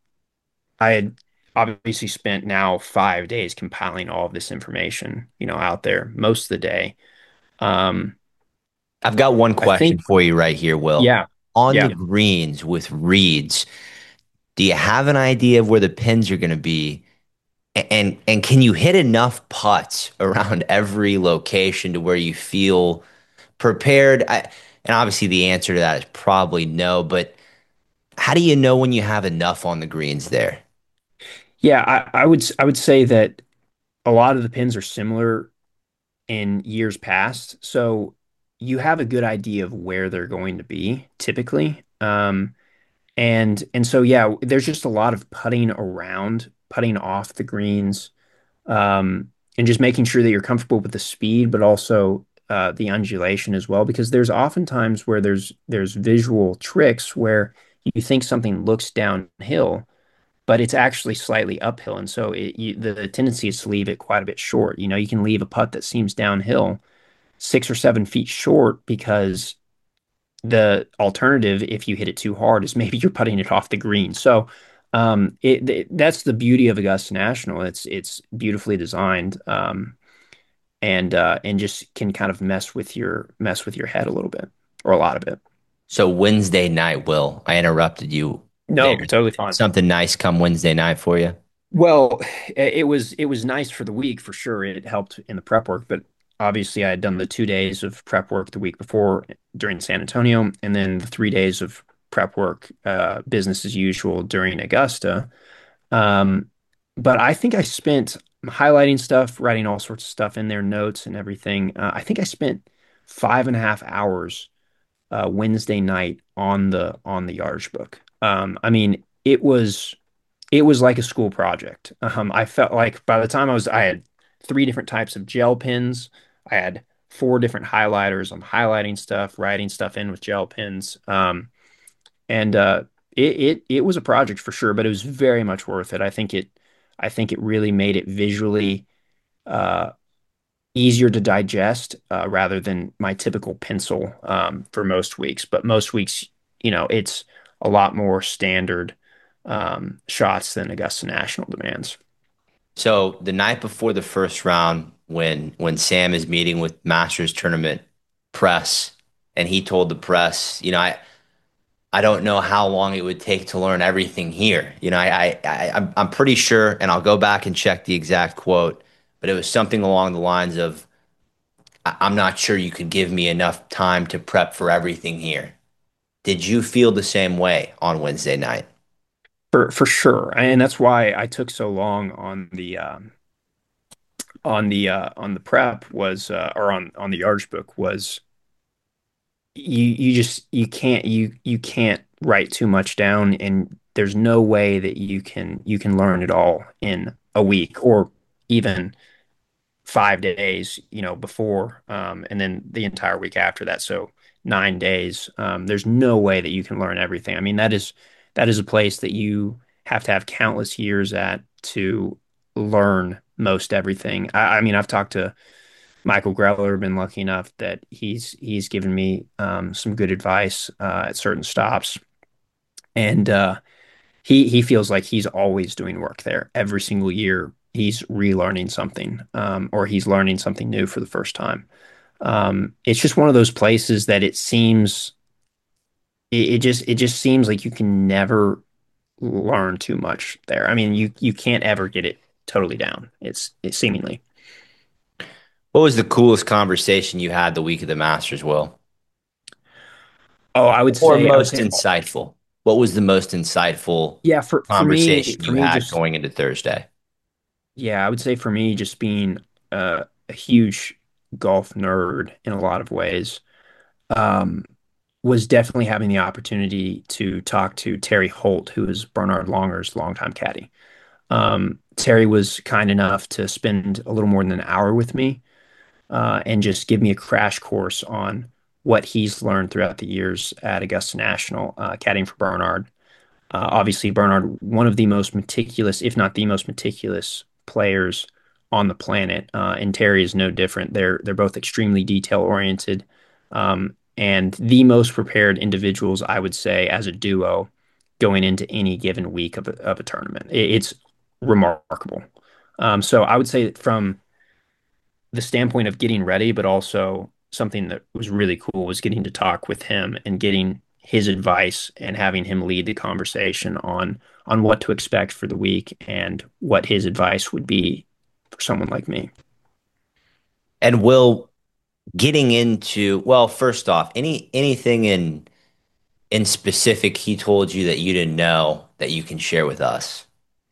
S4: I had obviously spent now five days compiling all of this information, you know, out there most of the day. Um,
S3: I've got one
S4: I think,
S3: question for you right here, Will.
S4: yeah,
S3: on the
S4: Yeah.
S3: greens with reeds, do you have an idea of where the pins are going to be? A- And and can you hit enough putts around every location to where you feel prepared? I, and obviously the answer to that is probably no, but how do you know when you have enough on the greens there?
S4: Yeah, I, I would s- I would say that a lot of the pins are similar in years past. So you have a good idea of where they're going to be typically. Um, and and so yeah, there's just a lot of putting around, putting off the greens, um, and just making sure that you're comfortable with the speed, but also uh, the undulation as well. Because there's oftentimes where there's there's visual tricks where you think something looks downhill, but it's actually slightly uphill, and so it, you, the, the tendency is to leave it quite a bit short. You know, you can leave a putt that seems downhill six or seven feet short because the alternative, if you hit it too hard, is maybe you're putting it off the green. So um, it, it that's the beauty of Augusta National. It's it's beautifully designed, um, and uh, and just can kind of mess with your mess with your head a little bit or a lot of it.
S3: So Wednesday night, Will, I interrupted you there.
S4: No, totally fine.
S3: Something nice come Wednesday night for you?
S4: Well, it was it was nice for the week for sure. It helped in the prep work, but obviously I had done the two days of prep work the week before during San Antonio, and then the three days of prep work, uh, business as usual during Augusta. Um, but I think I spent highlighting stuff, writing all sorts of stuff in their notes and everything. Uh, I think I spent five and a half hours uh, Wednesday night on the on the yardage book. Um, I mean, it was it was like a school project. Um, I felt like by the time I was, I had three different types of gel pens. I had four different highlighters. I'm highlighting stuff, writing stuff in with gel pens. Um, and uh, it it it was a project for sure, but it was very much worth it. I think it I think it really made it visually uh, easier to digest uh, rather than my typical pencil um, for most weeks. But most weeks, you know, it's a lot more standard um, shots than Augusta National demands.
S3: So the night before the first round, when when Sam is meeting with Masters tournament press, and he told the press, you know, I I don't know how long it would take to learn everything here. You know, I, I, I I'm I'm pretty sure, and I'll go back and check the exact quote, but it was something along the lines of, "I- I'm not sure you could give me enough time to prep for everything here." Did you feel the same way on Wednesday night?
S4: For for sure, and that's why I took so long on the um, on the uh, on the prep was uh, or on on the yardage book was you you just you can't you you can't write too much down, and there's no way that you can you can learn it all in a week or even five days, you know, before, um, and then the entire week after that. So nine days. Um, there's no way that you can learn everything. I mean, that is that is a place that you have to have countless years at to learn most everything. I, I mean, I've talked to Michael Greller, been lucky enough that he's he's given me um, some good advice uh, at certain stops, and uh, he he feels like he's always doing work there. Every single year, he's relearning something, um, or he's learning something new for the first time. Um, it's just one of those places that it seems it, it just it just seems like you can never learn too much there. I mean, you you can't ever get it totally down. It's it's seemingly.
S3: What was the coolest conversation you had the week of the Masters, Will?
S4: Oh, I would
S3: Or
S4: say I would
S3: most
S4: say
S3: insightful? What was the most insightful
S4: yeah, for for me
S3: conversation
S4: for
S3: you
S4: me
S3: had
S4: just
S3: going into Thursday?
S4: yeah, I would say for me just being uh, a huge golf nerd in a lot of ways. Um, was definitely having the opportunity to talk to Terry Holt, who is Bernard Longer's longtime caddy. Um, Terry was kind enough to spend a little more than an hour with me uh, and just give me a crash course on what he's learned throughout the years at Augusta National, uh, caddying for Bernard. Uh, obviously, Bernard, one of the most meticulous, if not the most meticulous players on the planet, uh, and Terry is no different. They're they're both extremely detail oriented, um, and the most prepared individuals, I would say, as a duo going into any given week of a, of a tournament. It, it's remarkable. Um, so I would say that from the standpoint of getting ready, but also something that was really cool was getting to talk with him and getting his advice and having him lead the conversation on on what to expect for the week and what his advice would be for someone like me.
S3: And Will, getting into, well, first off, any anything in in specific he told you that you didn't know that you can share with us?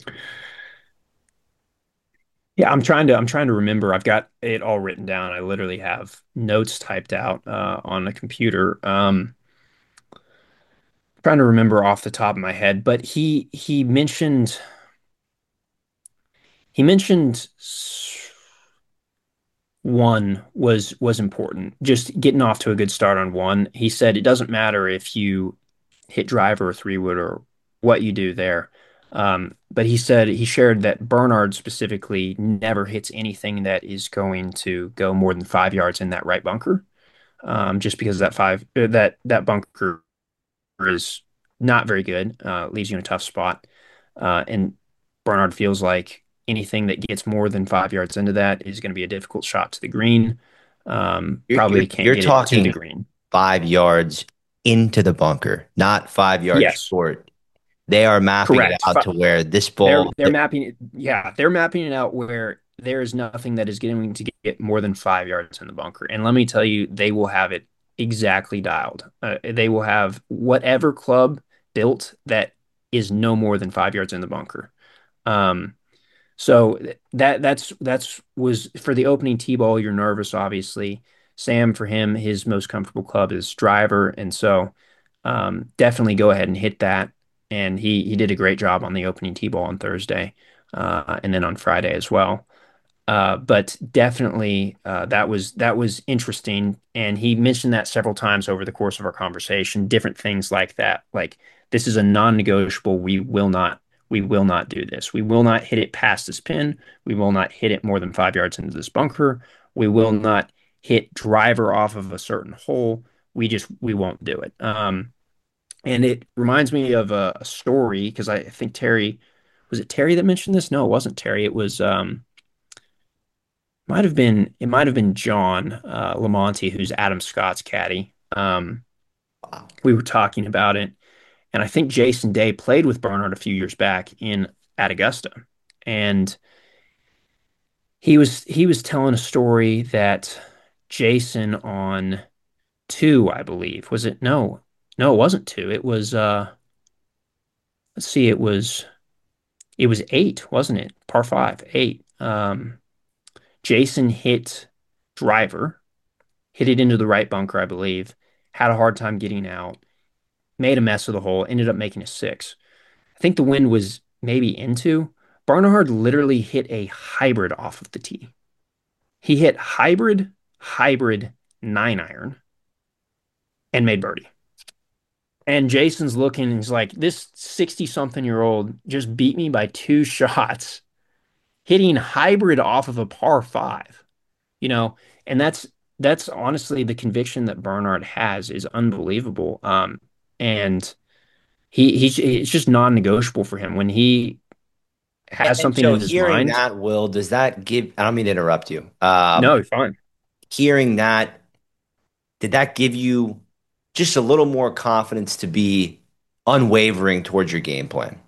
S4: Yeah, I'm trying to I'm trying to remember. I've got it all written down. I literally have notes typed out uh, on the computer. Um, trying to remember off the top of my head, but he he mentioned he mentioned one was was important. Just getting off to a good start on one. He said it doesn't matter if you hit driver or three wood or what you do there. Um, but he said he shared that Bernard specifically never hits anything that is going to go more than five yards in that right bunker. Um, just because that five uh, that that bunker is not very good, uh, leaves you in a tough spot. Uh, and Bernard feels like anything that gets more than five yards into that is going to be a difficult shot to the green. Um,
S3: You're you're
S4: probably can't
S3: you're
S4: get it to the
S3: talking
S4: green.
S3: five yards into the bunker, not five yards
S4: Yes,
S3: short. They are mapping it
S4: correct.
S3: out
S4: Fi-
S3: to where this
S4: They're
S3: ball,
S4: they're mapping it. Yeah, they're mapping it out where there is nothing that is going to get more than five yards in the bunker. And let me tell you, they will have it exactly dialed. Uh, they will have whatever club built that is no more than five yards in the bunker. Um, so that that's that's was for the opening tee ball. You're nervous, obviously. Sam, for him, his most comfortable club is driver, and so um, definitely go ahead and hit that. And he he did a great job on the opening tee ball on Thursday, uh, and then on Friday as well. Uh, but definitely uh, that was that was interesting, and he mentioned that several times over the course of our conversation. Different things like that, like this is a non-negotiable. We will not we will not do this. We will not hit it past this pin. We will not hit it more than five yards into this bunker. We will not hit driver off of a certain hole. We just we won't do it. Um, and it reminds me of a, a story because I think Terry was it Terry that mentioned this? No, it wasn't Terry. It was um might have been it might have been John uh, Lamonti, who's Adam Scott's caddy. Um,
S3: wow.
S4: we were talking about it, and I think Jason Day played with Bernard a few years back in at Augusta, and he was he was telling a story that Jason on two, I believe, was it? No, no, it wasn't two. It was uh, let's see, it was it was eight, wasn't it? Par five, eight. Um, Jason hit driver hit it into the right bunker, I believe, had a hard time getting out, made a mess of the hole, ended up making a six. I think the wind was maybe into. Barnard literally hit a hybrid off of the tee. He hit hybrid, hybrid nine iron and made birdie. And Jason's looking and he's like, this sixty something year old just beat me by two shots, hitting hybrid off of a par five, you know, and that's that's honestly the conviction that Bernard has is unbelievable. Um, and he he's it's just non-negotiable for him when he
S3: And,
S4: has
S3: and
S4: something
S3: so
S4: in his
S3: hearing
S4: mind.
S3: that, Will, does that give, I don't mean to interrupt you. Um,
S4: No, fine.
S3: hearing that, did that give you just a little more confidence to be unwavering towards your game plan?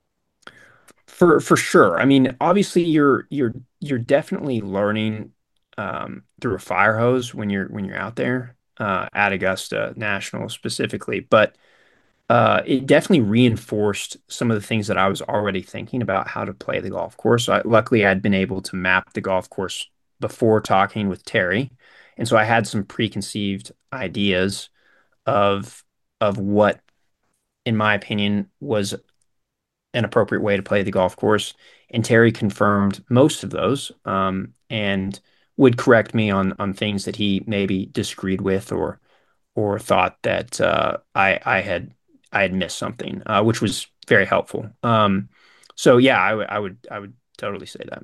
S4: For for sure. I mean, obviously you're you're you're definitely learning um, through a fire hose when you're when you're out there uh, at Augusta National specifically, but uh, it definitely reinforced some of the things that I was already thinking about how to play the golf course. I, luckily, I'd been able to map the golf course before talking with Terry, and so I had some preconceived ideas of of what, in my opinion, was an appropriate way to play the golf course. And Terry confirmed most of those, um, and would correct me on on things that he maybe disagreed with or or thought that uh, I I had I had missed something, uh, which was very helpful. Um, so yeah, I would I would I would totally say that.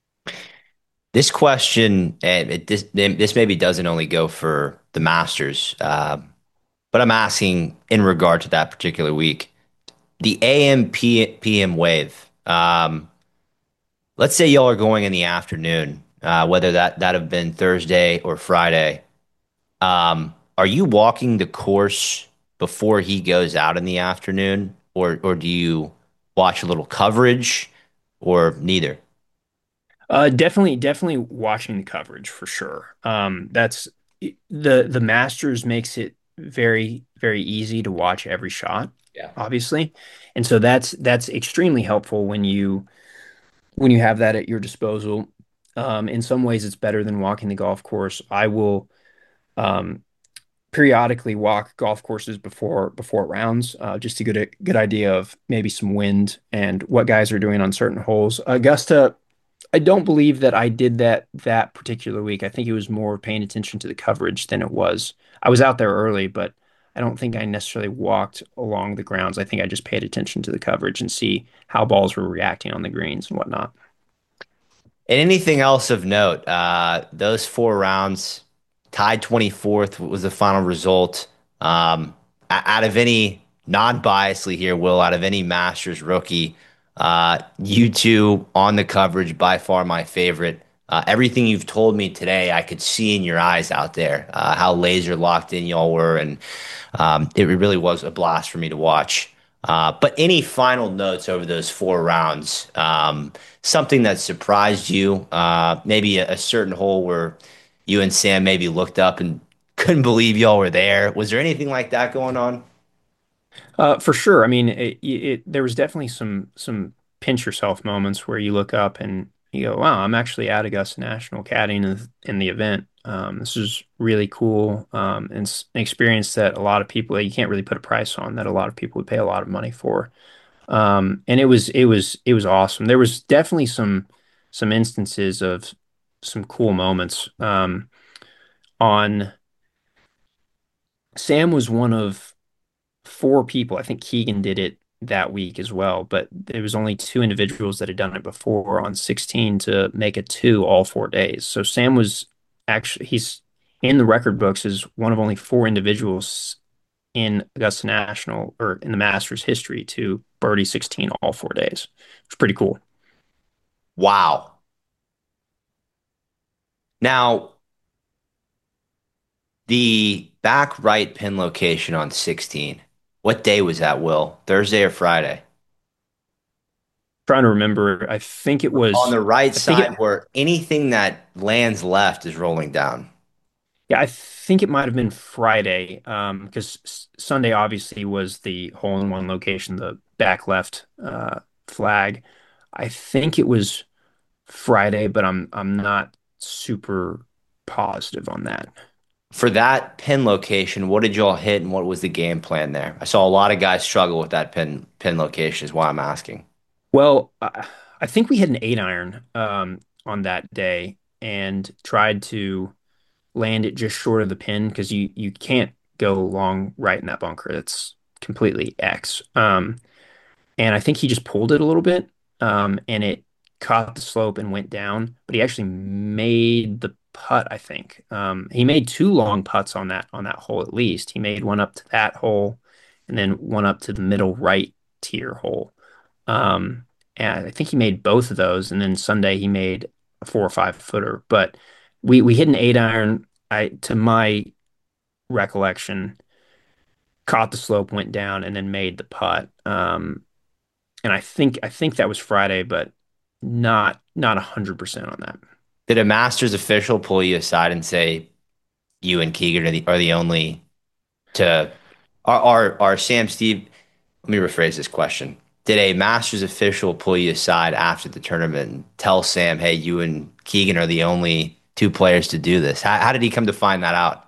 S3: This question, and it, this this maybe doesn't only go for the Masters, uh, but I'm asking in regard to that particular week. The A M P M wave. Um, let's say y'all are going in the afternoon, uh, whether that that have been Thursday or Friday. Um, are you walking the course before he goes out in the afternoon, or or do you watch a little coverage, or neither?
S4: Uh, definitely, definitely watching the coverage for sure. Um, that's the the Masters makes it very, very easy to watch every shot,
S3: Yeah.
S4: obviously. And so that's that's extremely helpful when you when you have that at your disposal. Um, in some ways, it's better than walking the golf course. I will um, periodically walk golf courses before before rounds, uh, just to get a good idea of maybe some wind and what guys are doing on certain holes. Augusta, I don't believe that I did that that particular week. I think it was more paying attention to the coverage than it was. I was out there early, but I don't think I necessarily walked along the grounds. I think I just paid attention to the coverage and see how balls were reacting on the greens and whatnot.
S3: And anything else of note? Uh, those four rounds, tied twenty-fourth was the final result. Um, o- Out of any, non-biasly here, Will, out of any Masters rookie, uh, you two on the coverage, by far my favorite. Uh, everything you've told me today, I could see in your eyes out there, uh, how laser locked in y'all were, and um, it really was a blast for me to watch. Uh, but any final notes over those four rounds? Um, something that surprised you? Uh, maybe a, a certain hole where you and Sam maybe looked up and couldn't believe y'all were there. Was there anything like that going on?
S4: Uh, for sure. I mean, it, it, there was definitely some some pinch yourself moments where you look up and you go, "Wow, I'm actually at Augusta National caddying in, in the event. Um, this is really cool, um, and it's an experience that a lot of people you can't really put a price on. That a lot of people would pay a lot of money for. Um, and it was it was it was awesome. There was definitely some some instances of some cool moments. Um, on Sam was one of four people. I think Keegan did it that week as well, but there was only two individuals that had done it before on sixteen to make it two all four days. So Sam was actually he's in the record books as one of only four individuals in Augusta National or in the Masters history to birdie sixteen all four days. It's pretty cool.
S3: Wow. Now, the back right pin location on sixteen. What day was that, Will? Thursday or Friday?
S4: Trying to remember, I think it
S3: On
S4: was
S3: the right
S4: I think it
S3: side where anything that lands left is rolling down.
S4: yeah, I think it might have been Friday, um, because S- Sunday obviously was the hole in one location, the back left uh, flag. I think it was Friday, but I'm I'm not super positive on that.
S3: For that pin location, what did y'all hit and what was the game plan there? I saw a lot of guys struggle with that pin pin location, is why I'm asking.
S4: Well, I, I think we had an eight iron um, on that day and tried to land it just short of the pin because you you can't go long right in that bunker. That's completely X. Um, and I think he just pulled it a little bit, um, and it caught the slope and went down. But he actually made the putt, I think. Um, he made two long putts on that on that hole at least. He made one up to that hole, and then one up to the middle right tier hole. Um, and I think he made both of those. And then Sunday he made a four or five footer. But we we hit an eight iron. I to my recollection, caught the slope, went down, and then made the putt. Um, and I think I think that was Friday, but not not a hundred percent on that.
S3: Did a Masters official pull you aside and say you and Keegan are the, are the only to are, are are Sam Steve? Let me rephrase this question. Did a Masters official pull you aside after the tournament and tell Sam, "Hey, you and Keegan are the only two players to do this"? How, how did he come to find that out?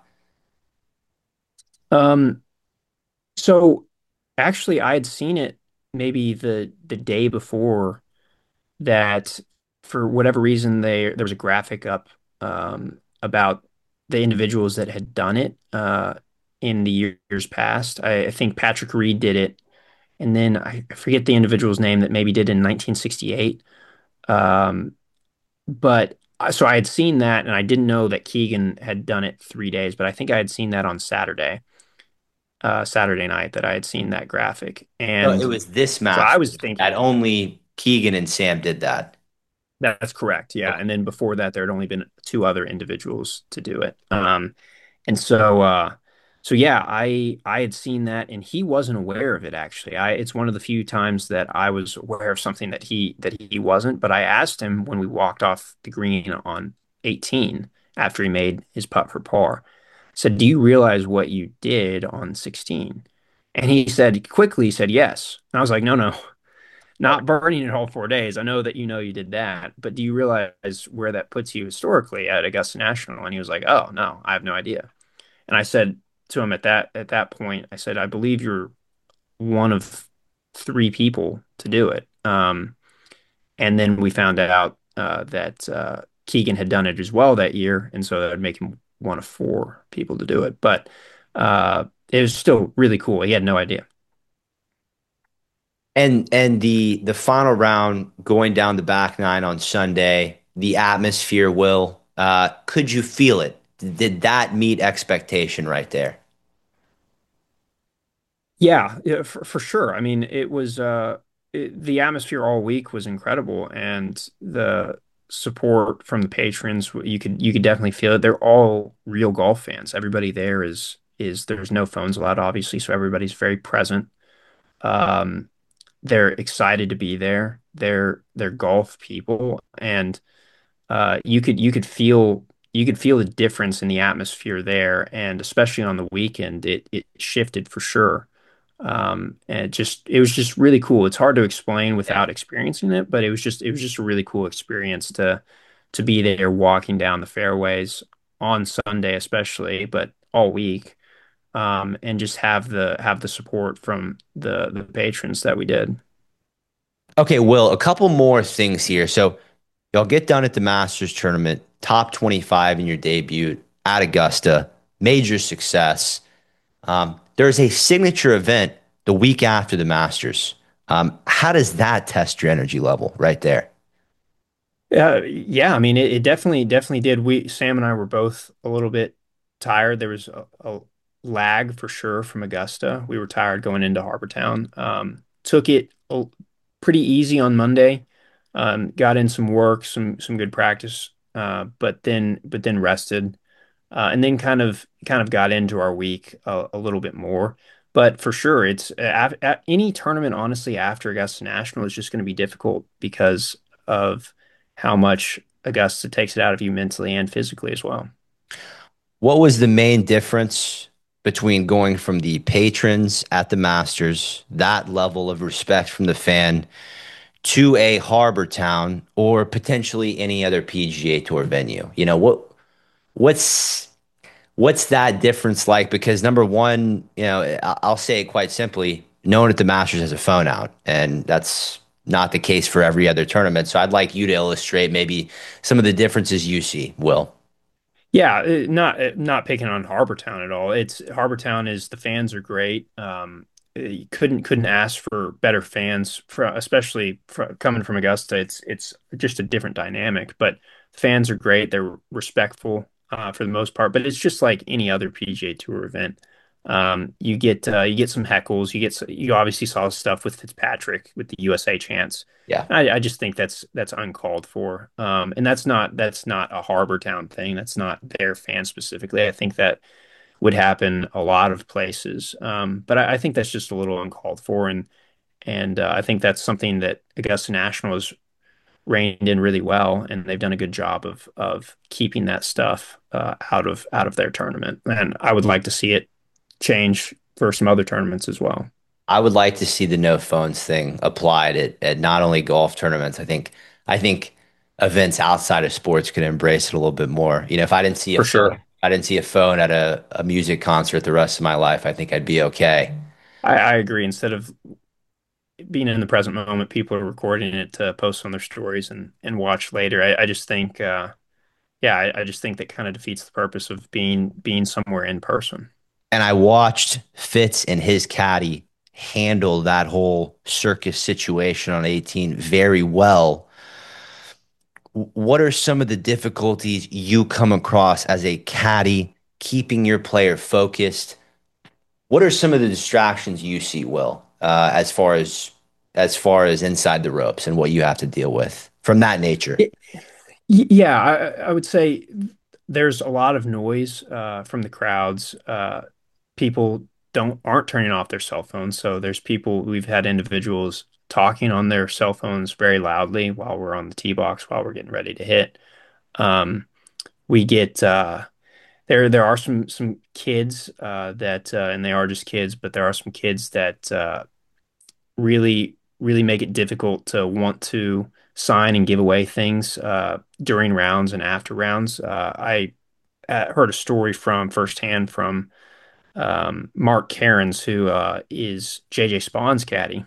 S4: Um, so actually, I had seen it maybe the the day before that. For whatever reason, they there was a graphic up um, about the individuals that had done it uh, in the years past. I, I think Patrick Reed did it, and then I forget the individual's name that maybe did in nineteen sixty-eight. Um, but uh, so I had seen that, and I didn't know that Keegan had done it three days, but I think I had seen that on Saturday, uh, Saturday night that I had seen that graphic.
S3: No, it
S4: And
S3: was this
S4: so I
S3: Masters
S4: was
S3: that
S4: thinking
S3: only Keegan and Sam did that.
S4: that's correct. Yeah.
S3: Okay.
S4: And then before that, there had only been two other individuals to do it. Um, and so, uh, So yeah, I I had seen that and he wasn't aware of it actually. I it's one of the few times that I was aware of something that he that he wasn't, but I asked him when we walked off the green on eighteen after he made his putt for par. I said, "Do you realize what you did on sixteen?" And he said quickly he said yes. And I was like, "No, no. Not burning it all four days. I know that you know you did that, but do you realize where that puts you historically at Augusta National?" And he was like, "Oh, no, I have no idea." And I said to him at that at that point, I said, "I believe you're one of three people to do it." Um, and then we found out uh, that uh, Keegan had done it as well that year, and so that would make him one of four people to do it. But uh, it was still really cool. He had no idea.
S3: And and the the final round going down the back nine on Sunday, the atmosphere, Will, uh, could you feel it? Did that meet expectation right there?
S4: Yeah, yeah, for, for sure. I mean, it was uh it, the atmosphere all week was incredible and the support from the patrons, you could you could definitely feel it. They're all real golf fans. Everybody there is is there's no phones allowed, obviously, so everybody's very present. Um, they're excited to be there. They're they're golf people and uh, you could you could feel you could feel the difference in the atmosphere there, and especially on the weekend, it it shifted for sure. Um, and it just it was just really cool. It's hard to explain without experiencing it, but it was just it was just a really cool experience to to be there walking down the fairways on Sunday, especially, but all week, um, and just have the have the support from the the patrons that we did.
S3: Okay, Will, a couple more things here. So y'all get done at the Masters tournament, top twenty-five in your debut at Augusta, major success. Um, there's a signature event the week after the Masters. Um, how does that test your energy level right there?
S4: Uh, yeah, I mean, it, it definitely, definitely did. We, Sam and I were both a little bit tired. There was a, a lag for sure from Augusta. We were tired going into Harbour Town. Um, took it a, pretty easy on Monday. Um, got in some work, some some good practice, uh, but then but then rested, uh, and then kind of kind of got into our week a, a little bit more. But for sure, it's at, at any tournament, honestly, after Augusta National is just going to be difficult because of how much Augusta takes it out of you mentally and physically as well.
S3: What was the main difference between going from the patrons at the Masters, that level of respect from the fan, to a harbor town or potentially any other P G A Tour venue? You know, what what's what's that difference like? Because number one, you know, I- I'll say it quite simply, no one at the Masters has a phone out, and that's not the case for every other tournament. So I'd like you to illustrate maybe some of the differences you see, Will.
S4: Yeah, uh, not uh, not picking on Harbour Town at all. It's Harbour Town is the fans are great. Um, uh, you couldn't couldn't ask for better fans, for, especially for, coming from Augusta. It's it's just a different dynamic, but fans are great. They're respectful uh, for the most part, but it's just like any other P G A Tour event. Um, you get uh, you get some heckles. You get s- you obviously saw stuff with Fitzpatrick with the U S A chants.
S3: Yeah.
S4: I, I just think that's that's uncalled for. Um, and that's not that's not a Harbor Town thing. That's not their fans specifically. I think that would happen a lot of places. Um, but I, I think that's just a little uncalled for, and and uh, I think that's something that Augusta National has reined in really well, and they've done a good job of of keeping that stuff uh, out of out of their tournament. And I would like to see it change for some other tournaments as well.
S3: I would like to see the no phones thing applied at, at not only golf tournaments. I think I think events outside of sports could embrace it a little bit more. You know, if I didn't see a
S4: For
S3: phone,
S4: sure.
S3: I didn't see a phone at a, a music concert the rest of my life, I think I'd be okay.
S4: I, I agree. Instead of being in the present moment, people are recording it to post on their stories and and watch later. I, I just think, uh, yeah, I, I just think that kind of defeats the purpose of being being somewhere in person.
S3: And I watched Fitz and his caddy handle that whole circus situation on eighteen very well. What are some of the difficulties you come across as a caddy keeping your player focused? What are some of the distractions you see, Will, uh, as far as as far as inside the ropes and what you have to deal with from that nature?
S4: It, yeah, I, I would say there's a lot of noise uh, from the crowds. Uh, people don't aren't turning off their cell phones. So there's people we've had individuals talking on their cell phones very loudly while we're on the tee box while we're getting ready to hit. Um, we get uh, there there are some some kids uh, that uh, and they are just kids, but there are some kids that uh, really really make it difficult to want to sign and give away things uh, during rounds and after rounds. Uh, I uh, heard a story from firsthand from um, Mark Cairns, who uh, is J J Spawn's caddy,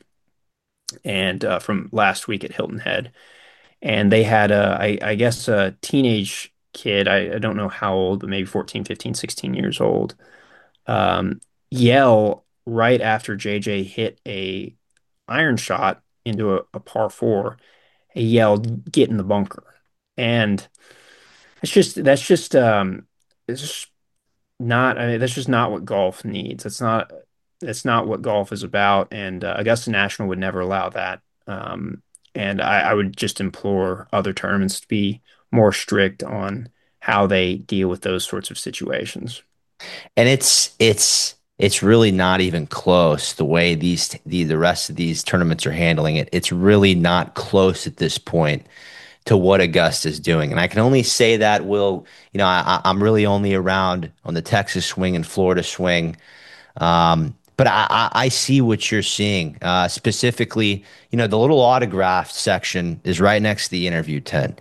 S4: and uh, from last week at Hilton Head. And they had a, I, I guess, a teenage kid. I, I don't know how old, but maybe fourteen, fifteen, sixteen years old. Um, yell right after J J hit a iron shot into a, a par four. He yelled, "Get in the bunker!" And it's just that's just um, it's just not I mean, that's just not what golf needs. It's not it's not what golf is about, and uh, Augusta National would never allow that. Um, and I, I would just implore other tournaments to be more strict on how they deal with those sorts of situations.
S3: And it's it's it's really not even close the way these the the rest of these tournaments are handling it. It's really not close at this point to what Augusta is doing. And I can only say that, Will, you know, I, I'm really only around on the Texas swing and Florida swing. Um, but I, I, I see what you're seeing. Uh, specifically, you know, the little autograph section is right next to the interview tent.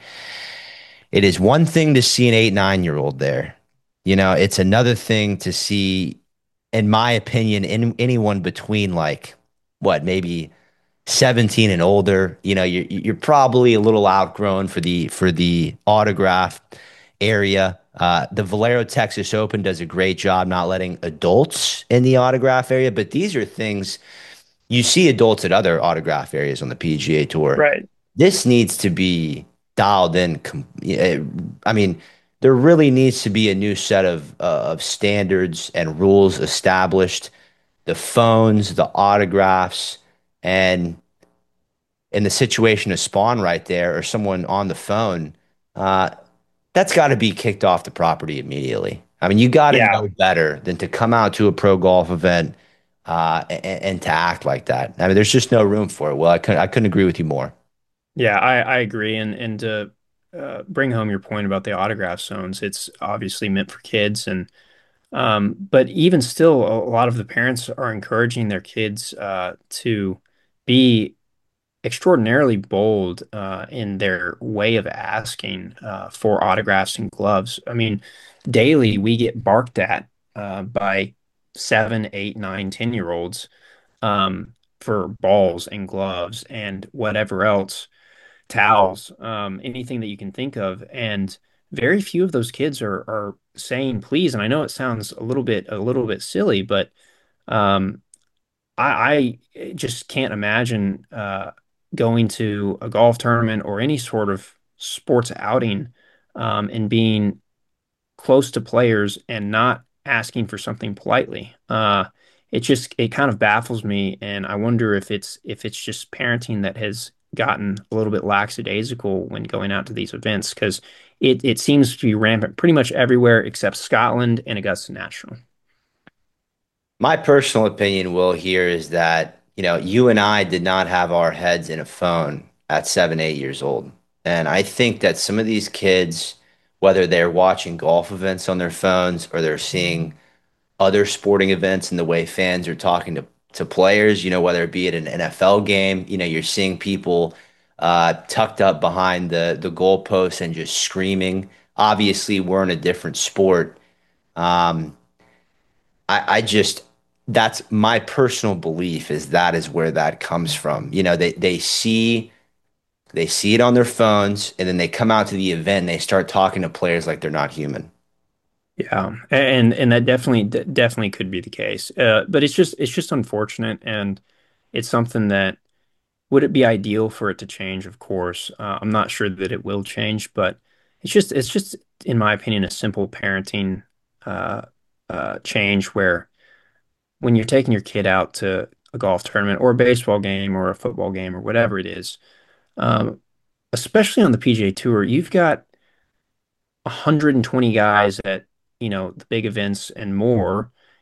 S3: It is one thing to see an eight, nine year old there. You know, it's another thing to see, in my opinion, in, anyone between like what, maybe seventeen and older. You know, you're you're probably a little outgrown for the for the autograph area. Uh, the Valero Texas Open does a great job not letting adults in the autograph area, but these are things you see adults at other autograph areas on the P G A Tour.
S4: Right.
S3: This needs to be dialed in. com- eh, I mean, there really needs to be a new set of uh, of standards and rules established. The phones, the autographs, and in the situation of Spawn right there or someone on the phone, uh, that's got to be kicked off the property immediately. I mean, you got to
S4: Yeah.
S3: know better than to come out to a pro golf event uh, and, and to act like that. I mean, there's just no room for it. Well, I couldn't, I couldn't agree with you more.
S4: Yeah, I, I agree. And and to uh, bring home your point about the autograph zones, it's obviously meant for kids. And um, but even still, a lot of the parents are encouraging their kids uh, to be extraordinarily bold uh, in their way of asking uh, for autographs and gloves. I mean, daily we get barked at uh, by seven, eight, nine, ten year olds um, for balls and gloves and whatever else, towels, um, anything that you can think of. And very few of those kids are are saying please. And I know it sounds a little bit a little bit silly, but um, I, I just can't imagine uh, going to a golf tournament or any sort of sports outing um, and being close to players and not asking for something politely. Uh, it just it kind of baffles me, and I wonder if it's if it's just parenting that has gotten a little bit lackadaisical when going out to these events because it it seems to be rampant pretty much everywhere except Scotland and Augusta National.
S3: My personal opinion, Will, here is that, you know, you and I did not have our heads in a phone at seven, eight years old. And I think that some of these kids, whether they're watching golf events on their phones or they're seeing other sporting events and the way fans are talking to, to players, you know, whether it be at an N F L game, you know, you're seeing people uh, tucked up behind the, the goalposts and just screaming. Obviously, we're in a different sport. Um, I, I just that's my personal belief is that is where that comes from. You know, they they see they see it on their phones and then they come out to the event and they start talking to players like they're not human.
S4: Yeah, and and that definitely definitely could be the case. Uh, but it's just it's just unfortunate, and it's something that would it be ideal for it to change? Of course, uh, I'm not sure that it will change, but it's just it's just in my opinion a simple parenting uh, uh, change where when you're taking your kid out to a golf tournament or a baseball game or a football game or whatever it is, um, especially on the P G A Tour, you've got one hundred twenty guys at, you know, the big events and more.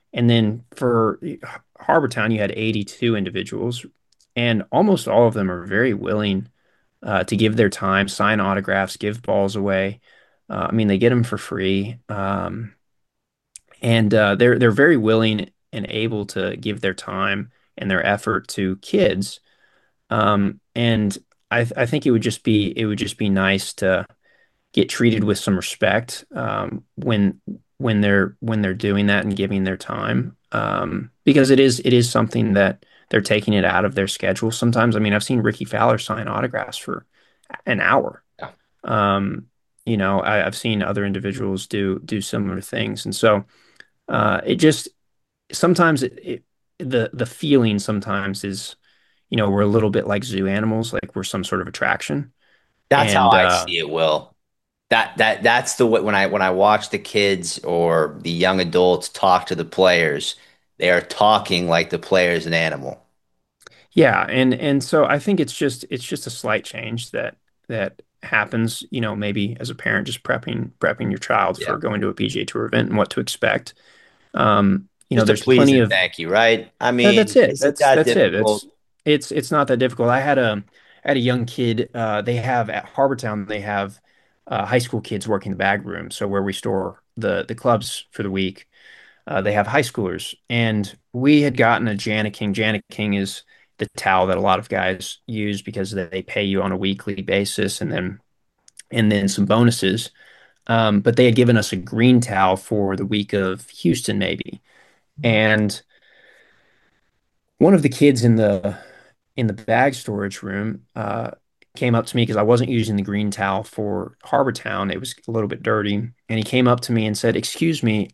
S4: And then for Harbortown, you had eighty-two individuals, and almost all of them are very willing uh, to give their time, sign autographs, give balls away. Uh, I mean, they get them for free, um, and uh, they're they're very willing and able to give their time and their effort to kids. Um, and I, I think it would just be it would just be nice to get treated with some respect um, when when they're when they're doing that and giving their time um, because it is it is something that they're taking it out of their schedule sometimes. I mean, I've seen Ricky Fowler sign autographs for an hour.
S3: Yeah.
S4: Um, you know, I, I've seen other individuals do do similar things, and so uh, it just sometimes it, it the the feeling sometimes is, you know, we're a little bit like zoo animals, like we're some sort of attraction,
S3: That's how
S4: and
S3: I
S4: uh,
S3: see it, Will. That that that's the way when I when I watch the kids or the young adults talk to the players, they are talking like the player is an animal.
S4: yeah, and and so I think it's just it's just a slight change that that happens, you know, maybe as a parent just prepping prepping your child
S3: Yeah.
S4: for going to a P G A Tour event and what to expect. Um, you know,
S3: Just a
S4: there's
S3: please
S4: plenty
S3: and
S4: of
S3: thank you, right? I
S4: uh, that's
S3: mean,
S4: it.
S3: is it
S4: That's
S3: that
S4: that's it.
S3: difficult?
S4: It's it's it's not that difficult. I had a I had a young kid. Uh, they have at Harbortown. They have uh, high school kids working the bag room. So where we store the the clubs for the week, uh, they have high schoolers. And we had gotten a Jana King. Jana King is the towel that a lot of guys use because they pay you on a weekly basis, and then and then some bonuses. Um, but they had given us a green towel for the week of Houston, maybe. And one of the kids in the in the bag storage room uh, came up to me because I wasn't using the green towel for Harbor Town. It was a little bit dirty. And he came up to me and said, "Excuse me,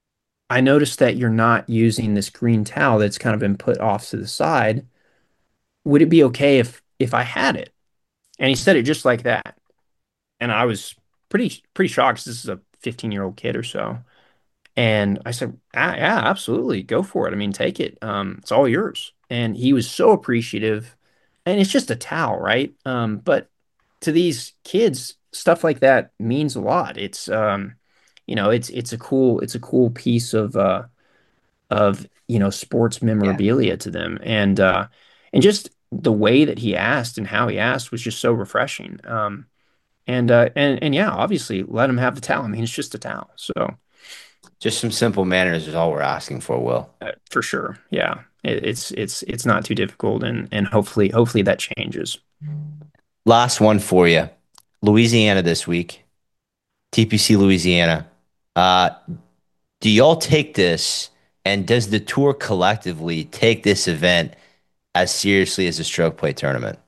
S4: I noticed that you're not using this green towel that's kind of been put off to the side. Would it be okay if if I had it?" And he said it just like that. And I was pretty pretty shocked. 'Cause this is a fifteen year old kid or so. And I said, ah, yeah, absolutely. Go for it. I mean, take it. Um, it's all yours. And he was so appreciative. And it's just a towel, right? Um, but to these kids, stuff like that means a lot. It's um, you know, it's it's a cool it's a cool piece of uh of, you know, sports
S3: Yeah.
S4: memorabilia to them. And uh and just the way that he asked and how he asked was just so refreshing. Um and uh and and yeah, obviously let him have the towel. I mean, it's just a towel. So
S3: Just some simple manners is all we're asking for, Will.
S4: Uh, for sure. Yeah. It, it's it's it's not too difficult, and and hopefully hopefully that changes.
S3: Last one for you. Louisiana this week. T P C Louisiana. Uh, do y'all take this and does the tour collectively take this event as seriously as the stroke play tournament?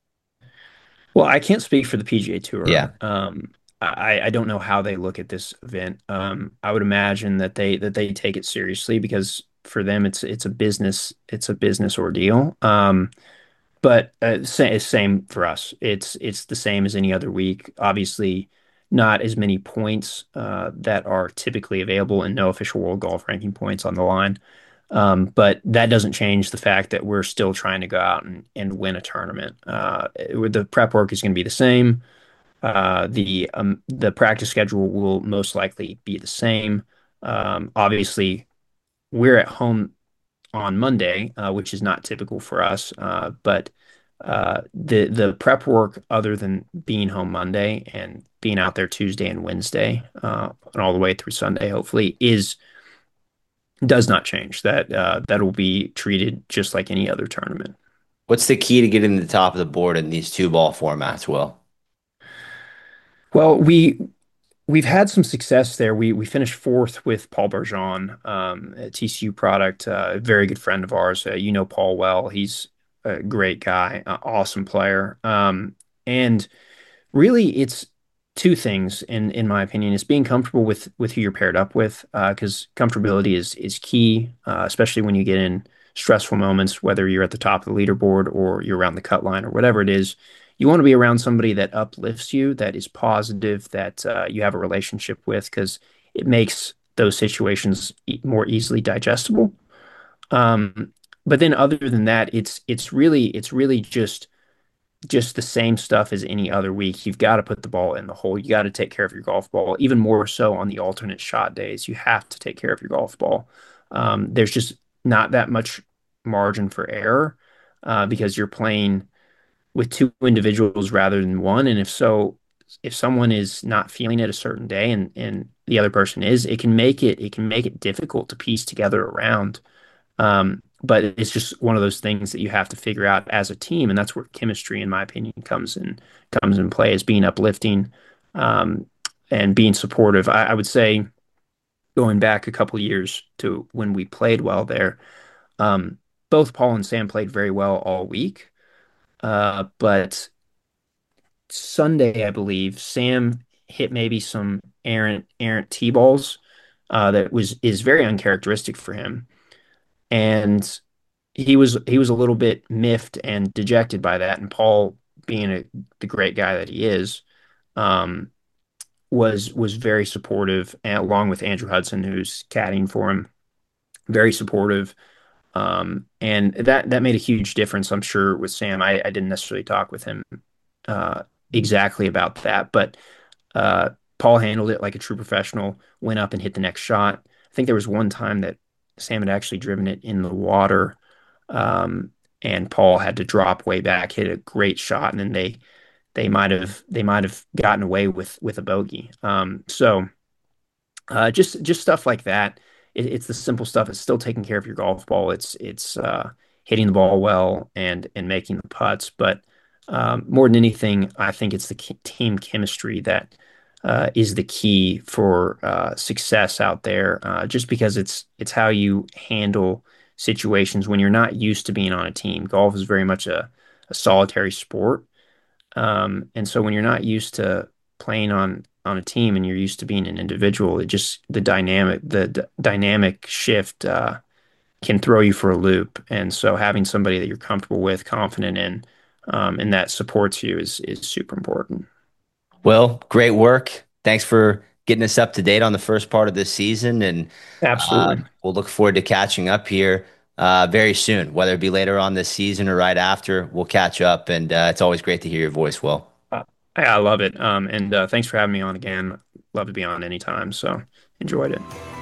S4: Well, I can't speak for the P G A
S3: Yeah.
S4: Tour. Um, I I don't know how they look at this event. Um, I would imagine that they that they take it seriously because for them it's it's a business it's a business ordeal. Um, But uh, sa same for us. It's it's the same as any other week. Obviously, not as many points uh, that are typically available, and no official world golf ranking points on the line. Um, but that doesn't change the fact that we're still trying to go out and, and win a tournament. Uh, it- the prep work is going to be the same. Uh, the um, the practice schedule will most likely be the same. Um, obviously, we're at home on Monday, uh, which is not typical for us. Uh, but uh, the the prep work, other than being home Monday and being out there Tuesday and Wednesday, uh, and all the way through Sunday, hopefully, is does not change. That uh, that will be treated just like any other tournament.
S3: What's the key to getting to the top of the board in these two ball formats, Will?
S4: Well, we we've had some success there. We we finished fourth with Paul Barjon, um, a T C U product, uh, a very good friend of ours. Uh, you know Paul well. He's a great guy, uh, awesome player. Um, and really, it's two things in in my opinion. It's being comfortable with with who you're paired up with, because uh, comfortability is is key, uh, especially when you get in stressful moments, whether you're at the top of the leaderboard or you're around the cut line or whatever it is. You want to be around somebody that uplifts you, that is positive, that uh, you have a relationship with, because it makes those situations e more easily digestible. Um, but then other than that, it's it's really it's really just just the same stuff as any other week. You've got to put the ball in the hole. You got to take care of your golf ball, even more so on the alternate shot days. You have to take care of your golf ball. um, there's just not that much margin for error uh, because you're playing with two individuals rather than one. And if so, if someone is not feeling it a certain day and and the other person is, it can make it it can make it difficult to piece together around. Um, but it's just one of those things that you have to figure out as a team, and that's where chemistry, in my opinion, comes in comes in play, is being uplifting um, and being supportive. I, I would say going back a couple years to when we played well there, um, both Paul and Sam played very well all week. Uh, but Sunday, I believe, Sam hit maybe some errant errant T-balls uh, that was is very uncharacteristic for him. And he was he was a little bit miffed and dejected by that. And Paul, being a, the great guy that he is, um, was was very supportive, and along with Andrew Hudson, who's caddying for him, very supportive. Um, and that that made a huge difference, I'm sure, with Sam. I, I didn't necessarily talk with him uh, exactly about that, but uh, Paul handled it like a true professional, went up and hit the next shot. I think there was one time that Sam had actually driven it in the water, um, and Paul had to drop way back, hit a great shot, and then they they might have they might have gotten away with with a bogey. Um, so uh, just just stuff like that. It, it's the simple stuff. It's still taking care of your golf ball. It's it's uh, hitting the ball well and and making the putts. But um, more than anything, I think it's the ke- team chemistry that uh, is the key for uh, success out there. Uh, just because it's it's how you handle situations when you're not used to being on a team. Golf is very much a, a solitary sport, um, and so when you're not used to playing on on a team and you're used to being an individual, it just the dynamic the d dynamic shift uh, can throw you for a loop. And so having somebody that you're comfortable with, confident in, um, and that supports you is is super important.
S3: Well, great work. Thanks for getting us up to date on the first part of this season, and uh,
S4: Absolutely.
S3: we'll look forward to catching up here uh, very soon, whether it be later on this season or right after. We'll catch up, and uh, it's always great to hear your voice, Will.
S4: Uh, I love it. Um, and uh, thanks for having me on again. Love to be on anytime. So enjoyed it.